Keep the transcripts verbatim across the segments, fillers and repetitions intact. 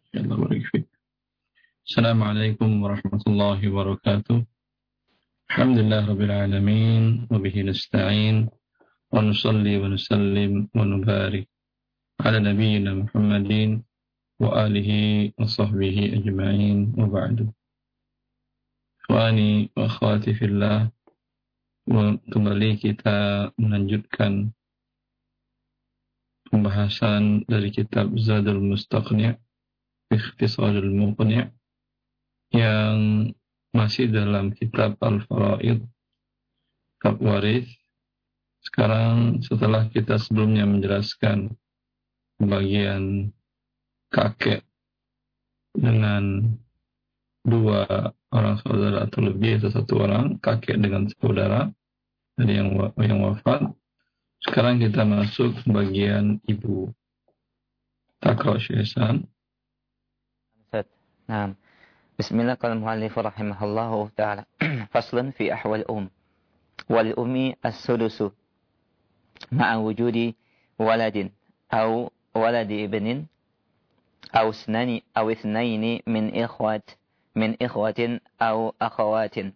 Ya Allah barik fiik. Assalamualaikum warahmatullahi wabarakatuh. Alhamdulillah rabbil alamin wa bihi nasta'in wa nusalli wa nusallim wa nubarik ala nabiyyina Muhammadin wa alihi wa sahbihi ajma'in wa ba'du. Ikhwani wa akhwati fillah, kembali kita melanjutkan pembahasan dari kitab Zadul Mustaqni' Ikhtisarul Muqni' yang masih dalam kitab Al-Faraid, kitab waris. Sekarang setelah kita sebelumnya menjelaskan bagian kakek dengan dua orang saudara atau lebih atau satu orang, kakek dengan saudara dari yang yang wafat. Sekarang kita masuk bagian ibu. Taqra Syaitan. Nah, Bismillah qala al-muallif rahimahullahu ta'ala. Faslun fi ahwal um. Wal ummi as-sudusu ma'a wujudi waladin aw waladi ibnin aw isnani aw ithnaini min ikhwat min ikhwatin aw akhawatin.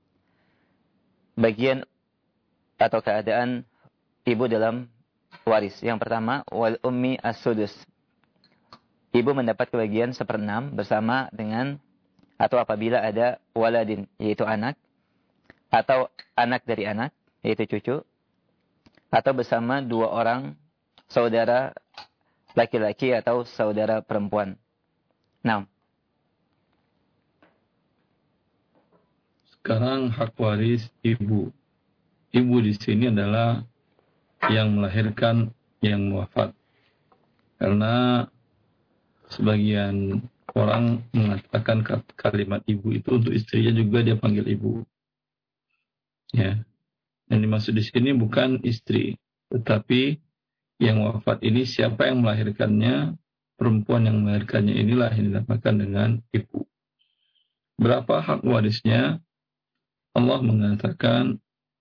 Bagian atau keadaan ibu dalam waris. Yang pertama, wal ummi as-sudus. Ibu mendapat kebagian seperenam bersama dengan atau apabila ada waladin, yaitu anak, atau anak dari anak, yaitu cucu, atau bersama dua orang saudara laki-laki atau saudara perempuan. Nah. Sekarang hak waris ibu. Ibu di sini adalah yang melahirkan yang wafat. Karena sebagian orang mengatakan kalimat ibu itu untuk istrinya juga dia panggil ibu. Ya. Yang dimaksud di sini bukan istri, tetapi yang wafat ini siapa yang melahirkannya, perempuan yang melahirkannya inilah yang dinamakan dengan ibu. Berapa hak warisnya? Allah mengatakan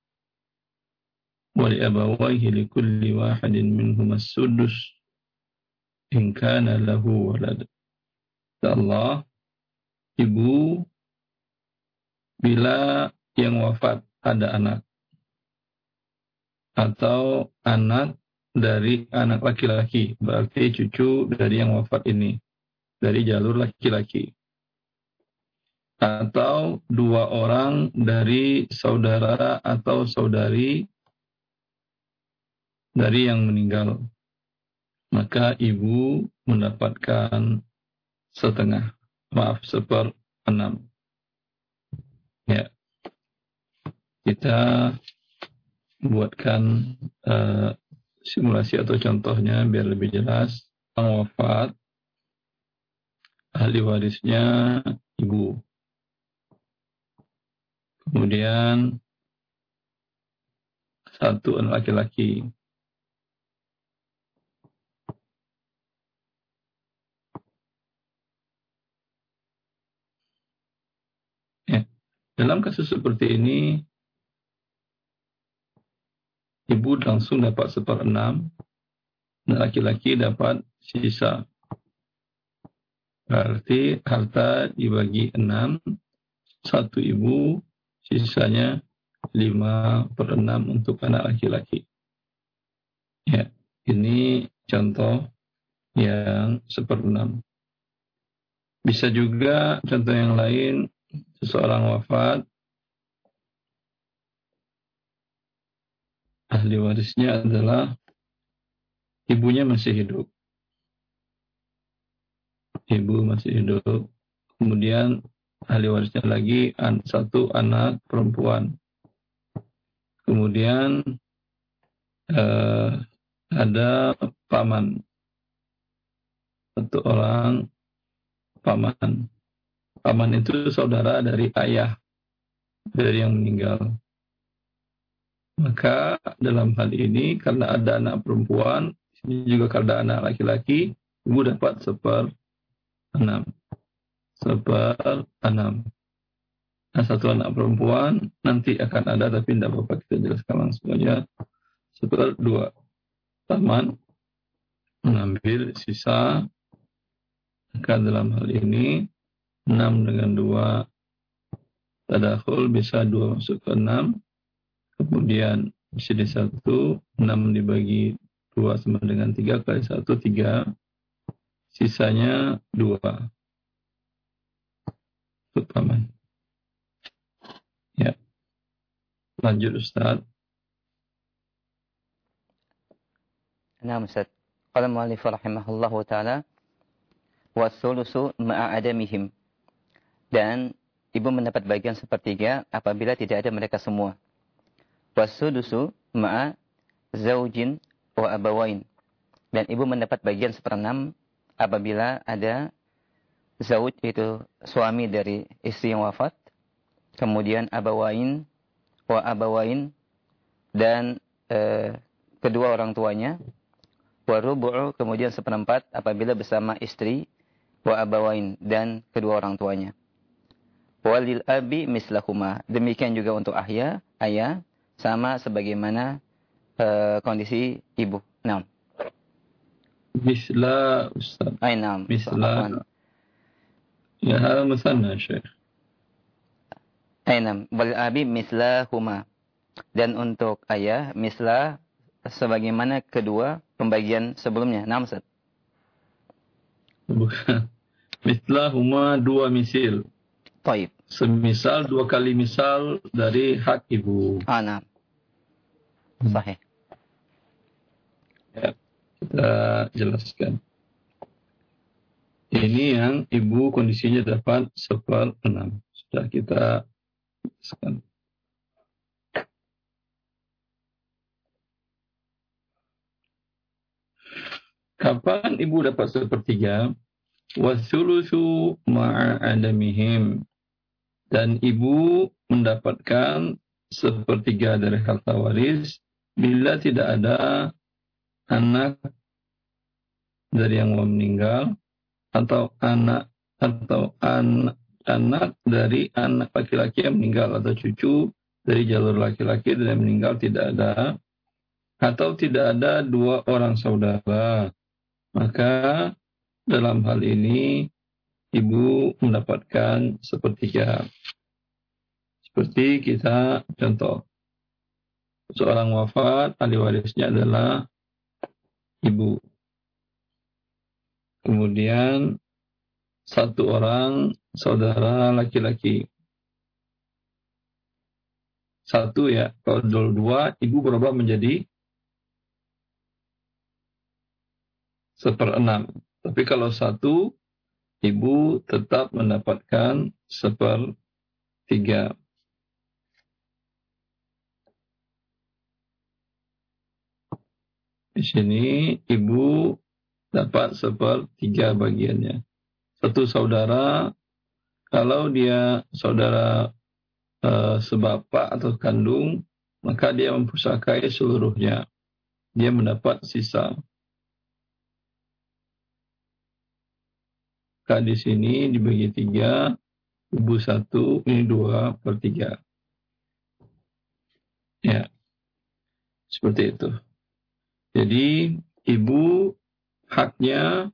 wa li abawayhi likulli wahidin minhum as-sudus in kana lahu walad. Allah, ibu bila yang wafat ada anak atau anak dari anak laki-laki, berarti cucu dari yang wafat ini dari jalur laki-laki, atau dua orang dari saudara atau saudari dari yang meninggal, maka ibu mendapatkan setengah, maaf seper enam. Ya, kita buatkan uh, simulasi atau contohnya biar lebih jelas. Orang wafat, ahli warisnya ibu. Kemudian satu anak laki-laki. Ya. Dalam kasus seperti ini, ibu langsung dapat seperenam, dan laki-laki dapat sisa. Berarti harta dibagi enam, satu ibu, sisanya lima per enam untuk anak laki-laki. Ya, ini contoh yang seperenam. Bisa juga contoh yang lain, seseorang wafat, ahli warisnya adalah ibunya masih hidup. Ibu masih hidup. Kemudian ahli warisnya lagi satu anak perempuan. Kemudian eh, ada paman. Satu orang paman. Paman itu saudara dari ayah dari yang meninggal. Maka dalam hal ini karena ada anak perempuan, ini juga karena anak laki-laki, ibu dapat seper enam. Seper enam. Nah, satu anak perempuan nanti akan ada, tapi tidak apa-apa kita jelaskan langsung aja. Seper dua. Paman mengambil sisa maka dalam hal ini enam dengan dua tadakhul bisa dua masuk ke enam. Kemudian di sini satu, enam dibagi dua sama dengan tiga kali satu, tiga. Sisanya dua. Untuk paman. Ya. Lanjut Ustaz. Nah Ustaz. Qala mu'allif rahimahullahu ta'ala. Wassulusu ma'adamihim. Dan ibu mendapat bagian sepertiga apabila tidak ada mereka semua. Wasulusu ma'a zaujin wa abawain. Dan ibu mendapat bagian seperenam apabila ada zauj, itu suami dari istri yang wafat. Kemudian abawain wa abawain. Dan eh, kedua orang tuanya. Wa rubu'u, kemudian seperempat apabila bersama istri. Wa abawain, dan kedua orang tuanya. Walil abi mislahuma. Demikian juga untuk ayah, ayah sama sebagaimana uh, kondisi ibu. Naam. Misla Ustaz. Ay, naam. Misla. Ya, hal musanna Syekh. Ay, naam. Walil abi mislahuma. Dan untuk ayah mislah sebagaimana kedua pembagian sebelumnya. Naam Ustaz. Bukan. Mislahuma dua misil. Taib. Semisal dua kali misal dari hak ibu. Ah, nah. Sahih. Ya, kita jelaskan. Ini yang ibu kondisinya dapat seperenam. Sudah kita jelaskan. Kapan ibu dapat sepertiga? Wasulusu ma'adamihim. Dan ibu mendapatkan sepertiga dari harta waris bila tidak ada anak dari yang mau meninggal atau anak atau anak anak dari anak laki-laki yang meninggal atau cucu dari jalur laki-laki yang meninggal tidak ada, atau tidak ada dua orang saudara, maka dalam hal ini ibu mendapatkan sepertiga. Seperti kita contoh, seorang wafat, ahli warisnya adalah ibu. Kemudian satu orang saudara laki-laki. Satu ya, kalau dua, ibu berubah menjadi seperenam. Tapi kalau satu, ibu tetap mendapatkan sepertiga. Di sini ibu dapat sepertiga bagiannya. Satu saudara, kalau dia saudara e, sebapak atau kandung, maka dia mempusakai seluruhnya. Dia mendapat sisa. Maka di sini dibagi tiga, ibu satu, ini dua per tiga. Ya, seperti itu. Jadi ibu haknya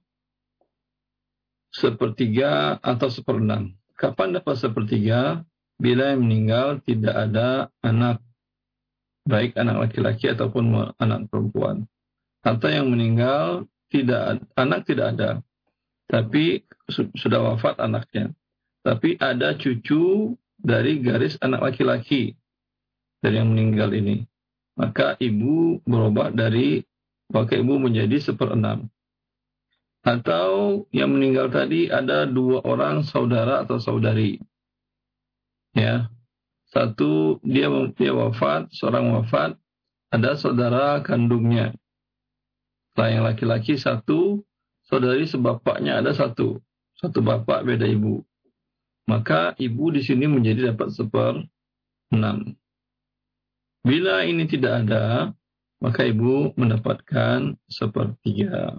sepertiga atau seperenam. Kapan dapat sepertiga? Bila yang meninggal tidak ada anak, baik anak laki-laki ataupun anak perempuan. Atau yang meninggal tidak anak tidak ada, tapi sudah wafat anaknya. Tapi ada cucu dari garis anak laki-laki dari yang meninggal ini. Maka ibu berubah dari maka ibu menjadi seperenam. Atau yang meninggal tadi ada dua orang saudara atau saudari. Ya. Satu dia dia wafat, seorang wafat, ada saudara kandungnya. Nah, yang laki-laki satu, saudari sebapaknya ada satu. Satu bapak beda ibu. Maka ibu di sini menjadi dapat seperenam. Bila ini tidak ada, maka ibu mendapatkan sepertiga.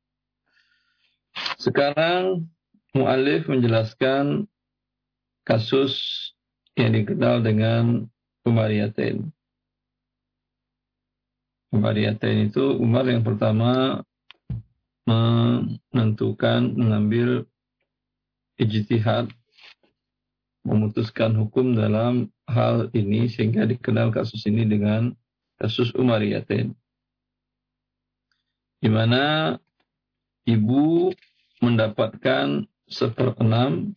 Sekarang mu'alif menjelaskan kasus yang dikenal dengan Umariyatain. Umariyatain itu Umar yang pertama menentukan mengambil ijtihad memutuskan hukum dalam hal ini sehingga dikenal kasus ini dengan kasus Umariyatain, di mana ibu mendapatkan seperenam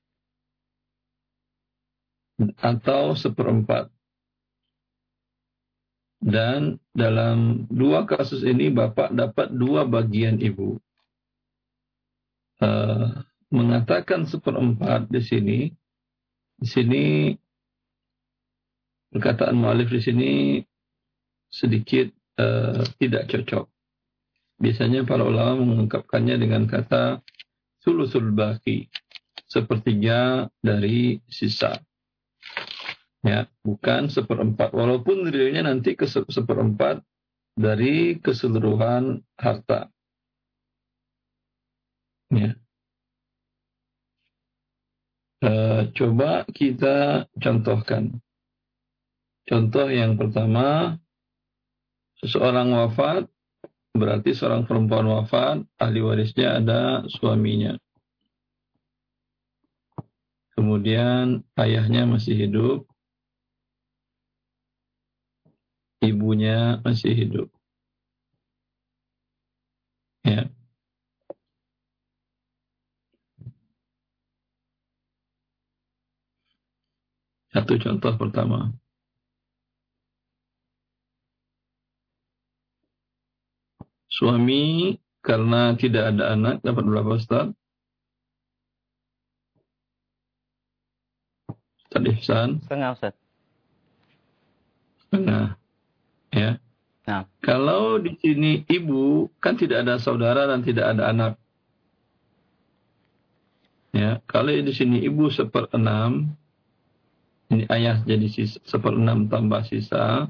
atau seperempat, dan dalam dua kasus ini bapak dapat dua bagian ibu. Uh, mengatakan seperempat di sini, di sini perkataan mu'alif di sini sedikit uh, tidak cocok. Biasanya para ulama mengungkapkannya dengan kata sulusul baqi, sepertiga dari sisa. Ya, bukan seperempat. Walaupun realnya nanti ke seperempat dari keseluruhan harta. Ya. E, coba kita contohkan. Contoh yang pertama, seseorang wafat, berarti seorang perempuan wafat, ahli warisnya ada suaminya. Kemudian ayahnya masih hidup, ibunya masih hidup. Ya. Satu contoh pertama. Suami karena tidak ada anak dapat berapa, Ustaz? Ustaz Ihsan? Setengah, Ustaz. Setengah. Ya. Nah. Kalau di sini ibu kan tidak ada saudara dan tidak ada anak. Ya, kalau di sini ibu seperenam, ini ayah jadi sisa, seperenam tambah sisa.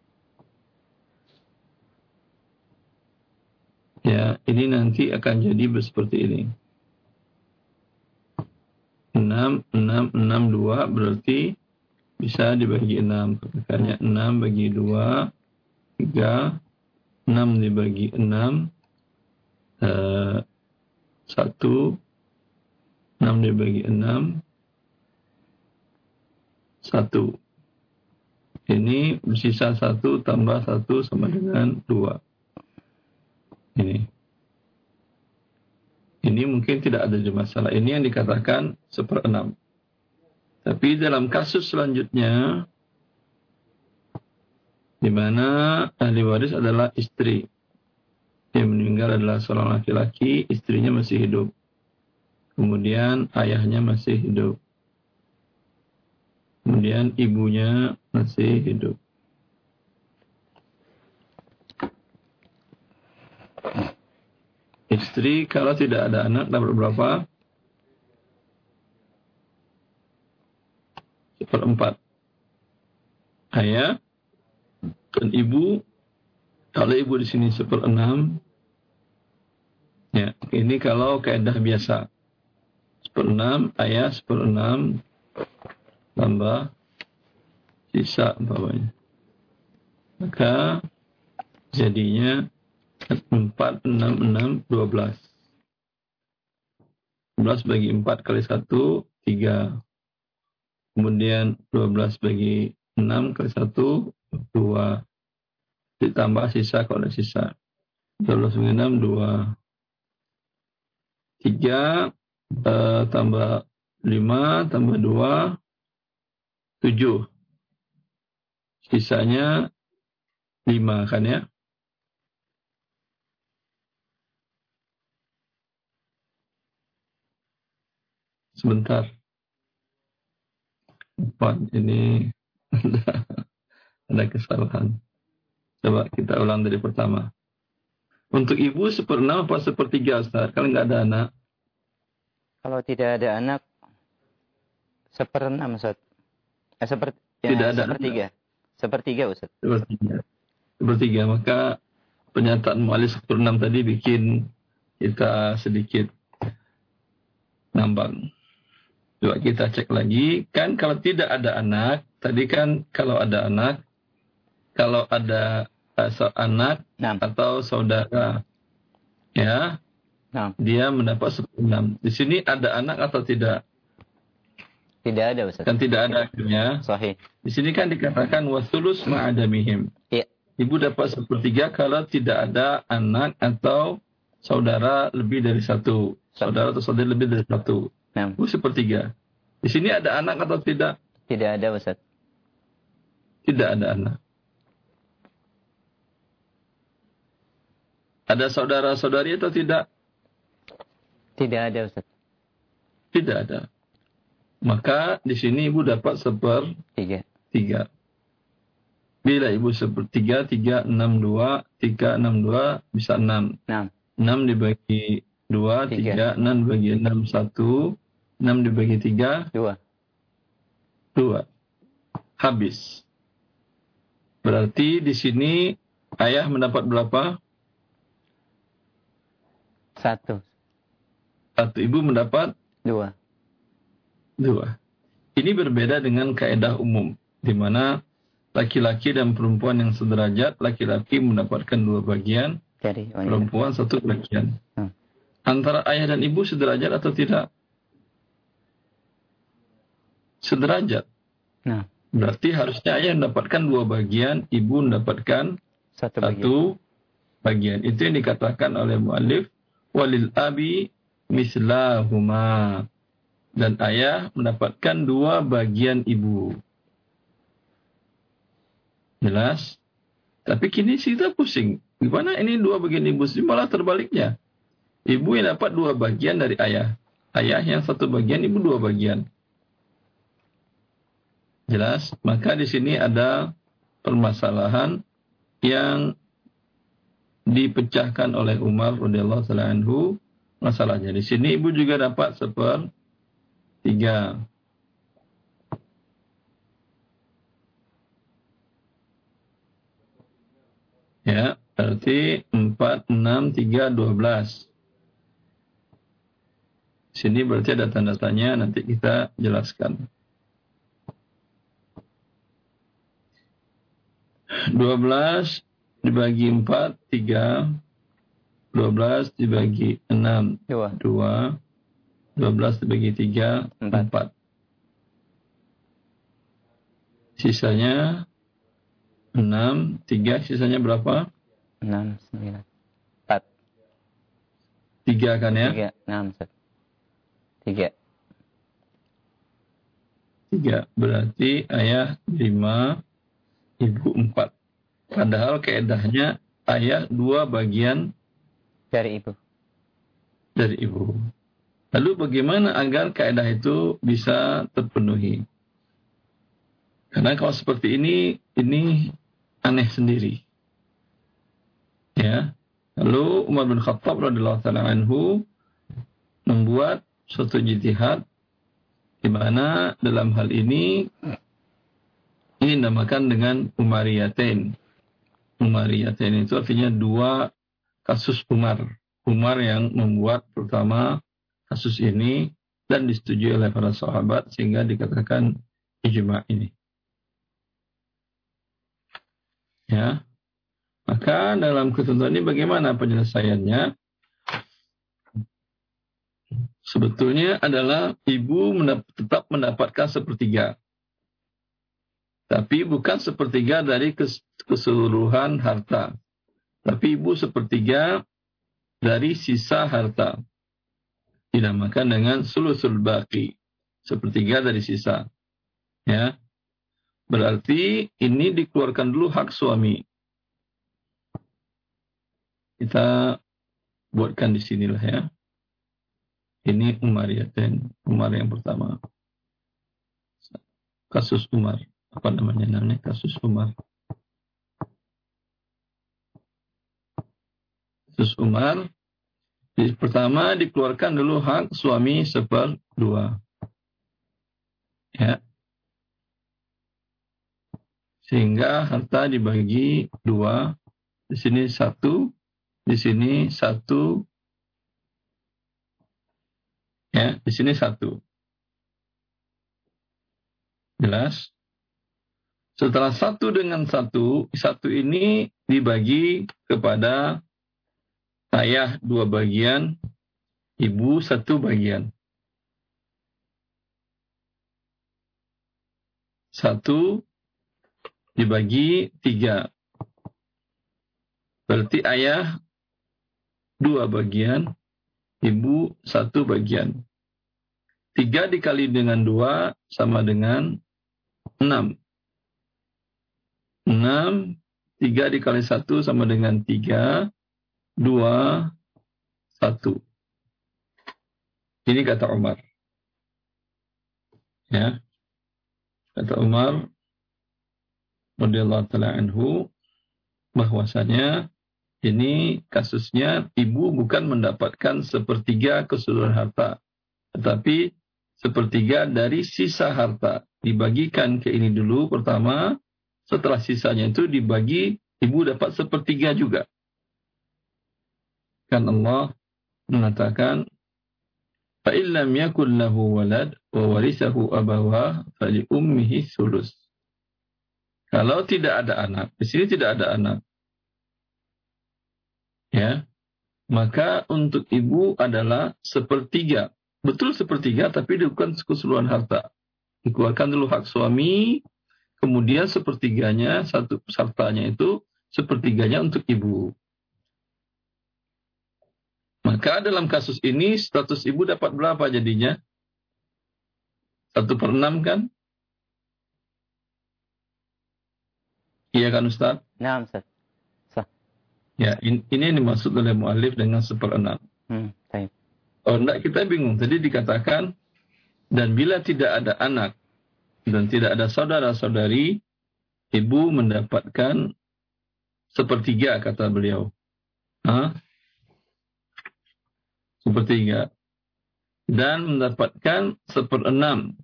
Ya, ini nanti akan jadi seperti ini. enam, enam, enam, dua berarti bisa dibagi enam. Makanya enam bagi dua, tiga, enam dibagi enam, uh, satu, enam dibagi enam, satu. Ini bersisa satu tambah satu sama dengan dua. Ini. Ini mungkin tidak ada masalah. Ini yang dikatakan seperenam. Tapi dalam kasus selanjutnya, di mana ahli waris adalah istri. Yang meninggal adalah seorang laki-laki, istrinya masih hidup. Kemudian ayahnya masih hidup. Kemudian ibunya masih hidup. Istri kalau tidak ada anak dapat berapa? Seperempat. Ayah dan ibu, kalau ibu di sini seperenam, ya ini kalau kaidah biasa. Seperenam, ayah seperenam, tambah sisa bawahnya. Maka jadinya empat, enam, enam, dua belas. dua belas bagi empat kali satu, tiga. Kemudian dua belas bagi enam kali satu, dua. Ditambah sisa kalau ada sisa. dua belas bagi enam, dua. tiga, eh, tambah lima, tambah dua, tujuh. Sisanya lima kan ya? Sebentar. Empat, ini ada, ada kesalahan. Coba kita ulang dari pertama. Untuk ibu seperenam apa sepertiga, Ustaz? Kalau nggak ada anak. Kalau tidak ada anak, seperenam, Ustaz. Eh, seper, ya, tidak ada sepertiga. Anak. Sepertiga, Ustaz. Sepertiga. Sepertiga. Maka pernyataan mu'alif seperenam tadi bikin kita sedikit ngambang. Coba kita cek lagi. Kan kalau tidak ada anak, tadi kan kalau ada anak, kalau ada uh, anak nah. atau saudara, ya, Nah. Dia mendapat seperenam. Di sini ada anak atau tidak? Tidak ada, Ustaz. Kan tidak ada akhirnya. Sahih. Di sini kan dikatakan wasulus ma'adamihim. Iya. Ibu dapat sepertiga kalau tidak ada anak atau saudara lebih dari satu. Saudara atau saudara lebih dari satu. Nah. Ibu sepertiga. Di sini ada anak atau tidak? Tidak ada, Ustaz. Tidak ada anak. Ada saudara-saudari atau tidak? Tidak ada, Ustaz. Tidak ada. Maka di sini ibu dapat sepertiga. Tiga. Bila ibu sepertiga, tiga, enam, dua, tiga, enam, dua, bisa enam. Enam. Enam dibagi dua, tiga, enam dibagi enam, satu. Enam dibagi tiga. Dua. Dua. Habis. Berarti di sini ayah mendapat berapa? Satu. Satu. Ibu mendapat? Dua. Dua. Ini berbeda dengan kaidah umum, di mana laki-laki dan perempuan yang sederajat, laki-laki mendapatkan dua bagian, Jadi, perempuan satu bagian. Hmm. Antara ayah dan ibu sederajat atau tidak? Sederajat. Nah. Berarti harusnya ayah mendapatkan dua bagian, ibu mendapatkan satu, satu bagian. bagian. Itu yang dikatakan oleh muallif, walil abi mislahuma. Dan ayah mendapatkan dua bagian ibu. Jelas? Tapi kini kita pusing. Gimana ini dua bagian ibu? Malah terbaliknya. Ibu yang dapat dua bagian dari ayah. Ayah yang satu bagian, ibu dua bagian. Jelas? Maka di sini ada permasalahan yang dipecahkan oleh Umar radhiyallahu taala anhu. Masalahnya di sini ibu juga dapat seper tiga. Ya, berarti empat, enam, tiga, dua belas. Sini berarti ada tanda tanya, nanti kita jelaskan. dua belas dibagi empat, tiga. dua belas dibagi enam, dua. dua. dua belas dibagi tiga, empat. Sisanya enam, tiga, sisanya berapa? enam, sembilan, empat. tiga kan ya? tiga, enam, tiga. tiga, berarti ayah lima, ibu empat. Padahal keedahnya ayah dua bagian dari ibu. Dari ibu. Lalu bagaimana agar kaidah itu bisa terpenuhi? Karena kalau seperti ini, ini aneh sendiri. Ya. Lalu Umar bin Khattab radhiyallahu taala anhu membuat suatu ijtihad di mana dalam hal ini ini dinamakan dengan Umariyatain. Umariyatain itu artinya dua kasus Umar. Umar yang membuat pertama kasus ini dan disetujui oleh para sahabat sehingga dikatakan ijma' ini. Ya. Maka dalam ketentuan ini bagaimana penyelesaiannya? Sebetulnya adalah ibu mendap- tetap mendapatkan sepertiga. Tapi bukan sepertiga dari kes- keseluruhan harta. Tapi ibu sepertiga dari sisa harta. Dinamakan dengan sulusul baqi. Sepertiga dari sisa. Ya. Berarti ini dikeluarkan dulu hak suami. Kita buatkan di sinilah ya. Ini Umariyatain. Umar yang pertama. Kasus Umar. Apa namanya? Namanya kasus Umar. Kasus Umar. Jadi, pertama dikeluarkan dulu hak suami seperdua. Ya. Sehingga harta dibagi dua. Di sini satu. Di sini satu. Ya, di sini satu. Jelas? Setelah satu dengan satu, satu ini dibagi kepada ayah dua bagian, ibu satu bagian. Satu dibagi tiga. Berarti ayah dua bagian, ibu satu bagian. Tiga dikali dengan dua sama dengan enam. Enam, tiga dikali satu sama dengan tiga, dua, satu. Ini kata Umar. Ya. Kata Umar radhiyallahu ta'ala anhu, bahwasanya ini kasusnya ibu bukan mendapatkan sepertiga keseluruhan harta, tetapi sepertiga dari sisa harta. Dibagikan ke ini dulu pertama, setelah sisanya itu dibagi, ibu dapat sepertiga juga. Kan Allah mengatakan, فَإِنْ لَمْ يَكُنْ لَهُ وَلَدْ وَوَرِثَهُ أَبَوَاهُ فَلِأُمِّهِ الثُّلُثُ. Kalau tidak ada anak, di sini tidak ada anak, ya, maka untuk ibu adalah sepertiga. Betul sepertiga, tapi bukan keseluruhan harta. Dikeluarkan dulu hak suami, kemudian sepertiganya, satu hartanya itu sepertiganya untuk ibu. Maka dalam kasus ini status ibu dapat berapa jadinya? Satu per enam kan? Iya kan Ustaz? Nah, Ustaz. Sah. Ya, in, ini yang dimaksud oleh mu'alif dengan seperenam. Hmm, baik. Oh, enggak, kita bingung. Tadi dikatakan, dan bila tidak ada anak dan tidak ada saudara-saudari, ibu mendapatkan sepertiga, kata beliau. Hah? Sepertiga. Dan mendapatkan seperenam.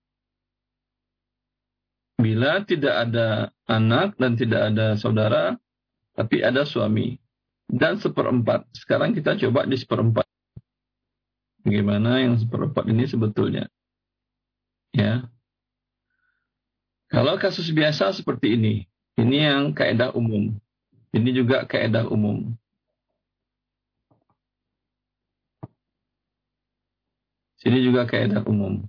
Bila tidak ada anak dan tidak ada saudara, tapi ada suami. Dan seperempat. Sekarang kita coba di seperempat. Bagaimana yang seperempat ini sebetulnya? Ya. Kalau kasus biasa seperti ini, ini yang kaidah umum. Ini juga kaidah umum. Sini juga kaidah umum.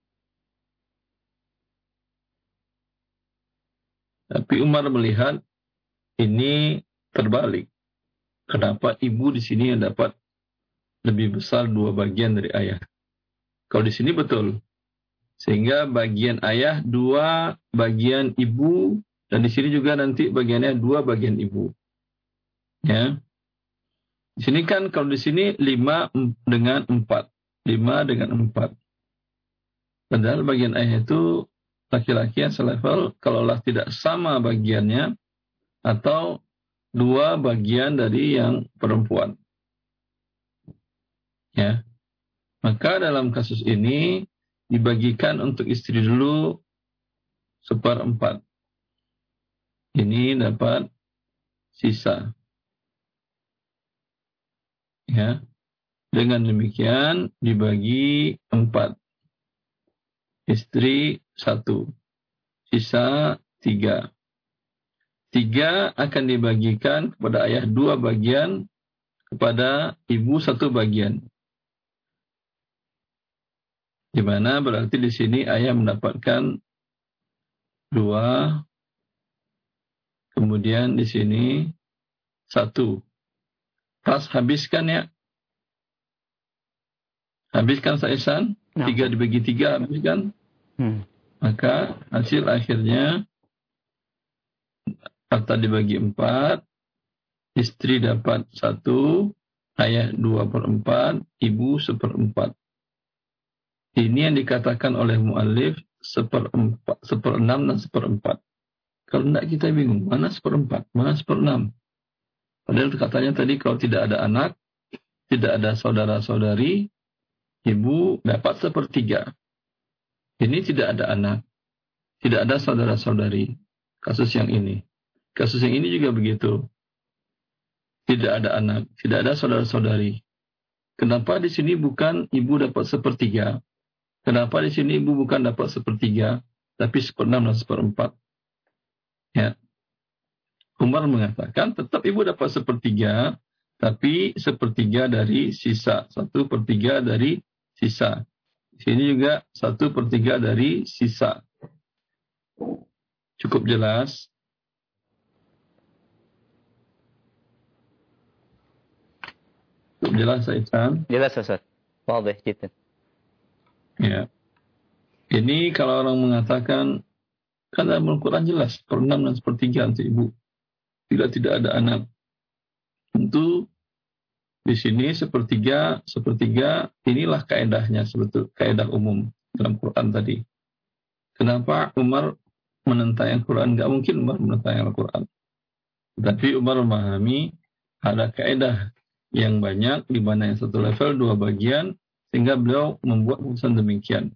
Tapi Umar melihat ini terbalik. Kenapa ibu di sini yang dapat lebih besar dua bagian dari ayah? Kalau di sini betul. Sehingga bagian ayah dua bagian ibu, dan di sini juga nanti bagiannya dua bagian ibu. Ya. Di sini kan kalau di sini lima dengan empat. Lima dengan empat. Padahal bagian ayah itu laki-laki yang selevel, kalaulah tidak sama bagiannya, atau dua bagian dari yang perempuan. Ya. Maka dalam kasus ini, dibagikan untuk istri dulu seperempat. Ini dapat sisa. Ya. Dengan demikian dibagi empat. Istri satu. Sisa tiga. Tiga akan dibagikan kepada ayah dua bagian, kepada ibu satu bagian. Di mana berarti di sini ayah mendapatkan dua, kemudian di sini satu. Pas habiskan ya. Habiskan Saisan, no. Tiga dibagi tiga habiskan. Hmm. Maka hasil akhirnya harta dibagi empat, istri dapat satu, ayah dua per empat, ibu seperempat. Ini yang dikatakan oleh mu'alif seperempat, seperenam dan seperempat. Kalau tidak kita bingung, mana seperempat, mana seperenam. Padahal katanya tadi kalau tidak ada anak, tidak ada saudara-saudari, ibu dapat sepertiga. Ini tidak ada anak, tidak ada saudara-saudari. Kasus yang ini. Kasus yang ini juga begitu. Tidak ada anak, tidak ada saudara-saudari. Kenapa di sini bukan ibu dapat sepertiga? Kenapa di sini ibu bukan dapat sepertiga, tapi seperenam dan seperempat? Ya. Umar mengatakan tetap ibu dapat sepertiga, tapi sepertiga dari sisa. Satu per tiga dari sisa. Di sini juga satu per tiga dari sisa. Cukup jelas? Cukup jelas, Aisyah? Jelas, Ustaz. Wadah, gitu. Ya. Ini kalau orang mengatakan, kan dalam Al-Quran jelas, per enam dan sepertiga untuk ibu. Tidak tidak ada anak. Tentu di sini sepertiga, sepertiga inilah kaedahnya sebetulnya, kaedah umum dalam Quran tadi. Kenapa Umar menentang Al-Quran? Enggak mungkin Umar menentang Al-Quran. Tapi Umar memahami ada kaedah yang banyak di mana yang satu level dua bagian sehingga beliau membuat keputusan demikian.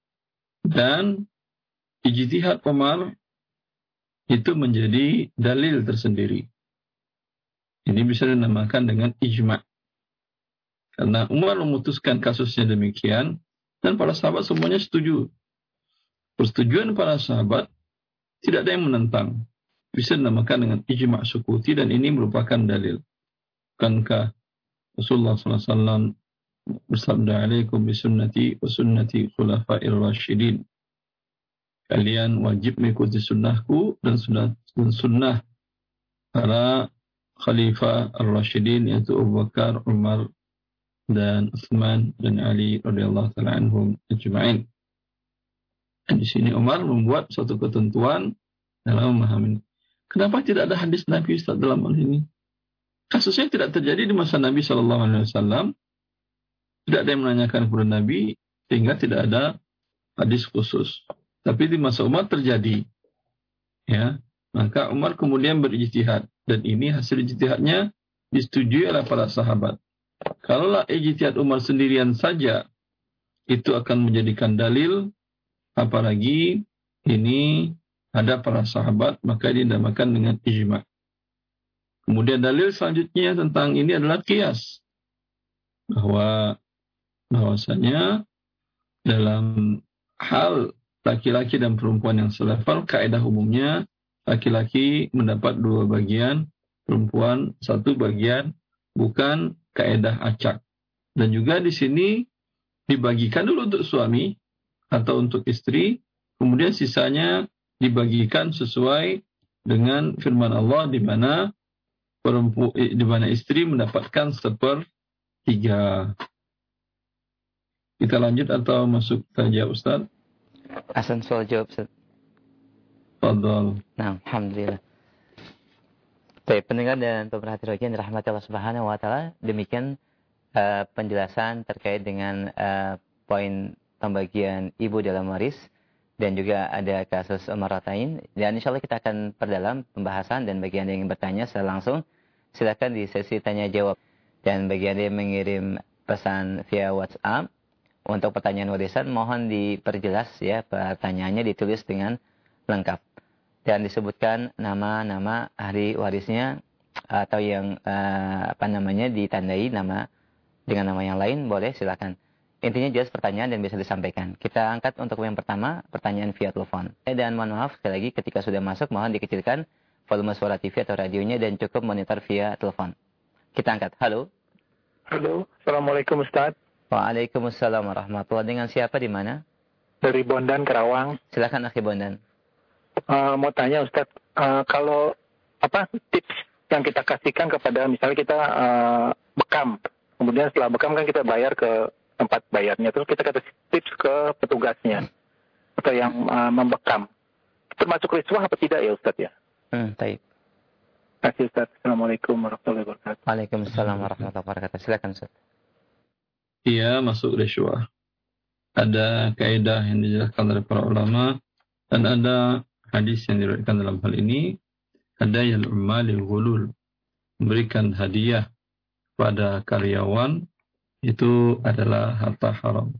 Dan ijtihad Umar itu menjadi dalil tersendiri. Ini bisa dinamakan dengan ijma'. Karena Umar memutuskan kasusnya demikian, dan para sahabat semuanya setuju. Persetujuan para sahabat tidak ada yang menentang. Bisa dinamakan dengan ijma' sukuti, dan ini merupakan dalil. Bukankah Rasulullah sallallahu alaihi wasallam bersabda, "Alaikum bisunnati wa sunnati khulafa'ir rasyidin." Kalian wajib mengikuti sunnahku dan sunnah, dan sunnah para khalifah ar-rasyidin, yaitu Abu Bakar, Umar, dan Utsman dan Ali radhiyallahu ta'ala anhum ajma'in. Dan di sini Umar membuat suatu ketentuan dalam memahami. Kenapa tidak ada hadis Nabi Ustaz dalam hal ini? Kasusnya tidak terjadi di masa Nabi sallallahu alaihi wasallam. Tidak ada yang menanyakan kepada Nabi sehingga tidak ada hadis khusus. Tapi di masa Umar terjadi. Ya, maka Umar kemudian berijtihad, dan ini hasil ijtihadnya disetujui oleh para sahabat. Kalaulah ijtihad Umar sendirian saja itu akan menjadikan dalil, apalagi ini ada para sahabat, maka dinamakan dengan ijma'. Kemudian dalil selanjutnya tentang ini adalah qiyas, bahwa bahwasanya dalam hal laki-laki dan perempuan yang selevel, kaidah umumnya laki-laki mendapat dua bagian, perempuan satu bagian, bukan kaidah acak. Dan juga di sini dibagikan dulu untuk suami atau untuk istri, kemudian sisanya dibagikan sesuai dengan firman Allah, di mana perempuan, di mana istri mendapatkan sepertiga. Kita lanjut atau masuk saja, Ustaz? Hasan soal jawab, Ustaz. Fadhal. Nah, alhamdulillah. Baik, pendengar dan pemerhati roja yang dirahmati Allah Subhanahu wa taala, demikian uh, penjelasan terkait dengan uh, poin pembagian ibu dalam waris, dan juga ada kasus Umaratain, dan insyaallah kita akan perdalam pembahasan. Dan bagi Anda yang ingin bertanya secara langsung, silakan di sesi tanya jawab. Dan bagi Anda yang mengirim pesan via WhatsApp untuk pertanyaan warisan, mohon diperjelas ya, pertanyaannya ditulis dengan lengkap dan disebutkan nama-nama ahli warisnya, atau yang uh, apa namanya ditandai nama dengan nama yang lain, boleh, silakan. Intinya jelas pertanyaan dan bisa disampaikan. Kita angkat untuk yang pertama, pertanyaan via telepon. Dan mohon maaf sekali lagi, ketika sudah masuk mohon dikecilkan volume suara T V atau radionya dan cukup monitor via telepon. Kita angkat. Halo. Halo, Assalamualaikum Ustaz. Waalaikumsalam warahmatullahi. Dengan siapa, di mana? Dari Bondan, Karawang. Silakan Akhi Bondan. Uh, mau tanya Ustaz, uh, kalau apa tips yang kita kasihkan kepada misalnya kita uh, bekam, kemudian setelah bekam kan kita bayar ke tempat bayarnya, terus kita kasih tips ke petugasnya atau yang uh, membekam, termasuk riswah apa tidak ya Ustaz ya? Hmm, baik. Terima kasih Ustaz. Assalamualaikum warahmatullahi wabarakatuh. Waalaikumsalam warahmatullahi wabarakatuh. Silakan Ustaz. Iya, masuk riswah. Ada kaidah yang dijelaskan oleh para ulama, dan ada hadis yang diriwayatkan dalam hal ini. Ada yang umalil ghulul, memberikan hadiah pada karyawan, itu adalah harta haram,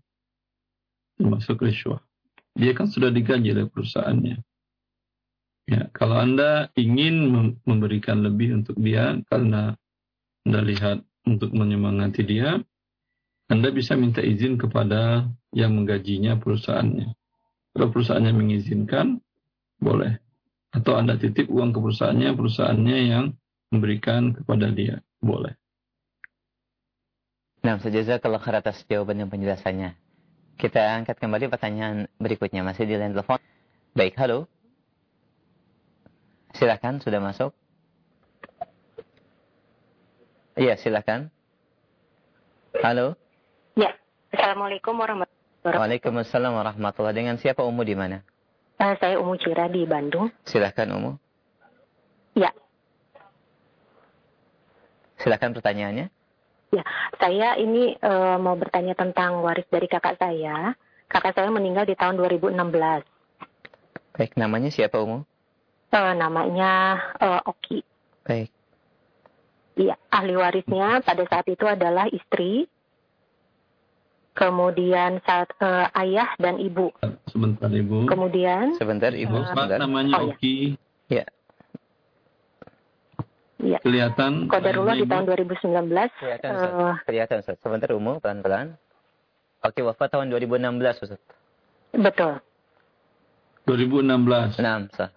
termasuk riswah. Dia kan sudah digaji oleh perusahaannya. Ya, kalau Anda ingin memberikan lebih untuk dia karena Anda lihat untuk menyemangati dia, Anda bisa minta izin kepada yang menggajinya, perusahaannya. Kalau perusahaannya mengizinkan, boleh. Atau Anda titip uang ke perusahaannya, perusahaannya yang memberikan kepada dia, boleh. Nah, jazakallahu khair atas jawaban dan penjelasannya. Kita angkat kembali pertanyaan berikutnya. Masih di line telepon. Baik, halo. Silakan, sudah masuk. Iya, silakan. Halo. Ya, Assalamualaikum warahmatullahi wabarakatuh. Waalaikumsalam warahmatullahi wabarakatuh. Dengan siapa Umu di mana? Uh, saya Umu Cira di Bandung. Silakan Umu. Ya. Silakan pertanyaannya. Ya, saya ini uh, mau bertanya tentang waris dari kakak saya. Kakak saya meninggal di tahun dua ribu enam belas. Baik, namanya siapa Umu? Uh, namanya uh, Oki. Baik. Iya, ahli warisnya pada saat itu adalah istri, kemudian saat uh, ayah dan ibu. Sebentar Ibu. Kemudian. Sebentar Ibu. Uh, sebentar. Namanya oh, Oki. Ya. Iya. Kelihatan. Qadarullah di tahun dua ribu sembilan belas. Kelihatan uh, Ustaz. Kelihatan Ustaz. Sebentar Umu, pelan-pelan. Oke, wafat tahun dua ribu enam belas Ustaz. Betul. dua ribu enam belas. enam Ustaz.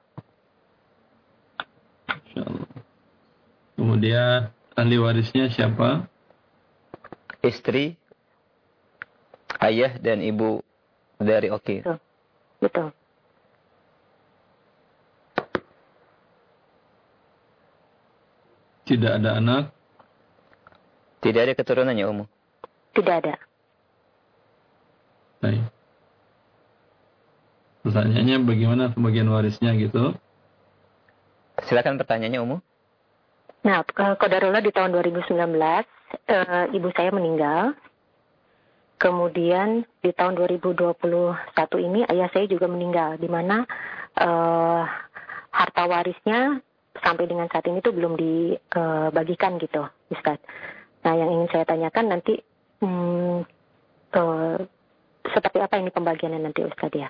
Insyaallah. Kemudian ahli warisnya siapa? Istri, ayah dan ibu dari Oki. Betul. Betul. Tidak ada anak? Tidak ada keturunannya Umu. Tidak ada. Baik. Pertanyaannya bagaimana pembagian warisnya gitu? Silakan pertanyaannya Umu. Nah, qadarullah di tahun dua ribu sembilan belas, uh, ibu saya meninggal. Kemudian di tahun dua ribu dua puluh satu ini ayah saya juga meninggal, di mana uh, harta warisnya sampai dengan saat ini tuh belum dibagikan uh, gitu, Ustaz. Nah, yang ingin saya tanyakan nanti hmm, uh, seperti apa ini pembagiannya nanti, Ustaz ya?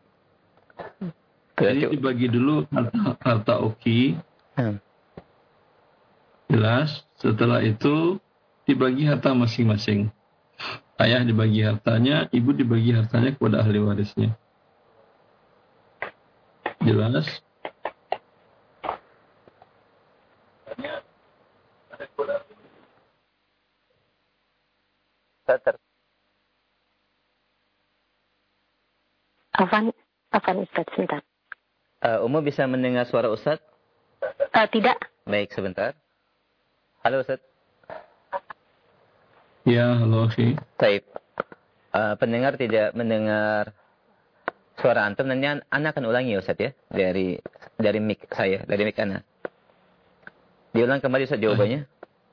Jadi dibagi dulu harta, harta Oki. Hmm. Jelas. Setelah itu dibagi harta masing-masing. Ayah dibagi hartanya, ibu dibagi hartanya kepada ahli warisnya. Jelas? Ustaz. Afan, Afan Ustaz, sebentar. Uh, Umu bisa mendengar suara Ustaz? Uh, tidak. Baik, sebentar. Halo Ustaz. Ya, halo Akhi. Baik. Uh, pendengar tidak mendengar suara antum. Nanti Ana akan ulangi Ustaz ya. Dari dari mic saya, dari mic Ana. Diulang kembali Ustaz jawabannya.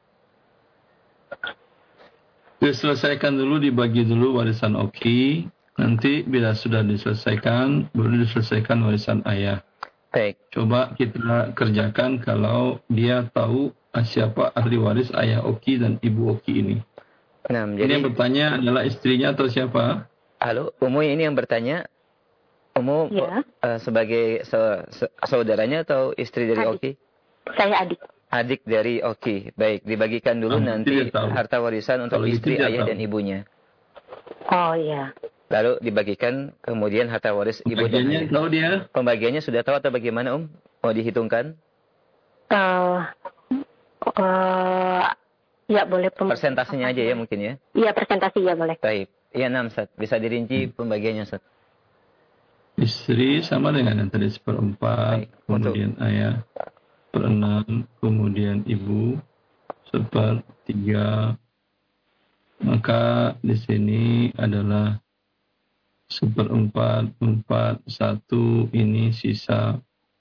Diselesaikan dulu, dibagi dulu warisan Oki. Nanti bila sudah diselesaikan, baru diselesaikan warisan ayah. Baik. Coba kita kerjakan kalau dia tahu siapa ahli waris ayah Oki dan ibu Oki ini. Nah, ini jadi, yang bertanya adalah istrinya atau siapa? Halo, Umu ini yang bertanya. Umu ya. uh, sebagai so, so, saudaranya atau istri dari adik. Oki? Saya adik. Adik dari Oki. Baik, dibagikan dulu nah, nanti harta warisan untuk kalau istri, ayah, tahu. Dan ibunya. Oh iya. Lalu dibagikan kemudian harta waris ibu dan ayah. Tahu dia? Pembagiannya sudah tahu atau bagaimana Om? Mau dihitungkan? Uh, uh, ya boleh. Persentasenya aja ya mungkin ya? Iya persentase ya boleh. Baik. Iya enam Ustaz. Bisa dirinci pembagiannya Ustaz. Istri sama dengan yang tadi seperempat. Baik. Kemudian untuk ayah seperenam. Kemudian ibu sepertiga. Maka di sini adalah seperempat, empat, satu, ini sisa.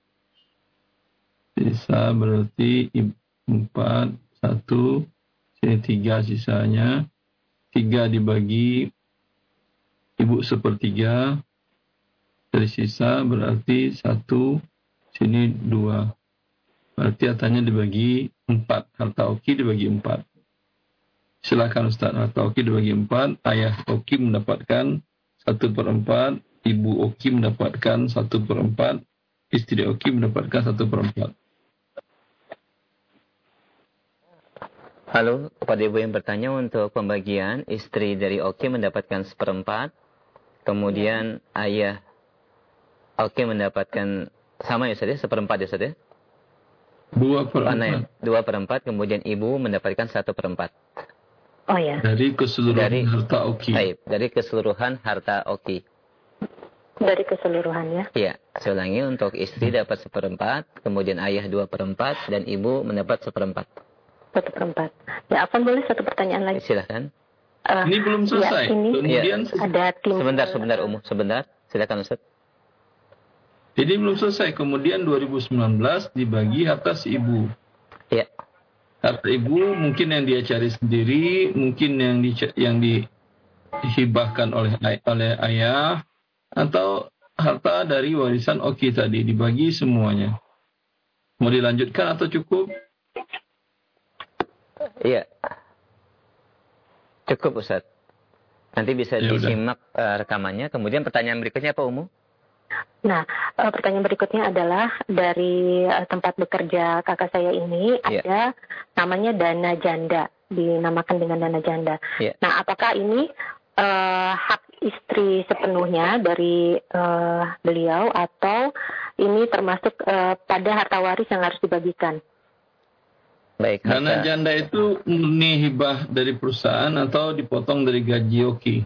Sisa berarti empat, satu, sini tiga sisanya. Tiga dibagi ibu sepertiga. Dari sisa berarti satu, sini dua. Berarti hartanya dibagi empat. Harta Oki dibagi empat. Silakan Ustaz, harta Oki dibagi empat. Ayah Oki mendapatkan satu per empat, ibu Oki mendapatkan satu per empat, istri Oki mendapatkan satu per empat. Halo, kepada ibu yang bertanya untuk pembagian, istri dari Oki mendapatkan seperempat, kemudian ya. Ayah Oki mendapatkan sama ya Ustaz ya, seperempat ya Ustaz ya? Dua per empat. Dua per empat, kemudian ibu mendapatkan satu per empat. Oh ya. Dari keseluruhan Dari- harta Oki. Baik, dari keseluruhan harta Oki. Dari keseluruhan ya. Iya, saya ulangi, untuk istri dapat seperempat, kemudian ayah dua perempat, dan ibu mendapat seperempat. Satu per empat. Ya, Afwan boleh satu pertanyaan lagi? Silahkan. Eh, Ini belum selesai. Ya, ini Kemudian ada tim. Sebentar, sebentar, Umu. Sebentar. Silakan, Ustaz. Jadi belum selesai. Kemudian dua ribu sembilan belas dibagi harta si ibu. Iya. Harta ibu mungkin yang dia cari sendiri, mungkin yang di, yang dihibahkan oleh oleh ayah, atau harta dari warisan Oki tadi dibagi semuanya. Mau dilanjutkan atau cukup? Iya. Cukup, Ustaz. Nanti bisa Ya udah. disimak uh, rekamannya. Kemudian pertanyaan berikutnya apa, Umu? Nah, eh, pertanyaan berikutnya adalah dari eh, tempat bekerja kakak saya ini Iya. ada namanya dana janda, dinamakan dengan dana janda. Iya. Nah, apakah ini eh, hak istri sepenuhnya dari eh, beliau atau ini termasuk eh, pada harta waris yang harus dibagikan? Baik, Dana harta, janda itu murni hibah dari perusahaan atau dipotong dari gaji Oki?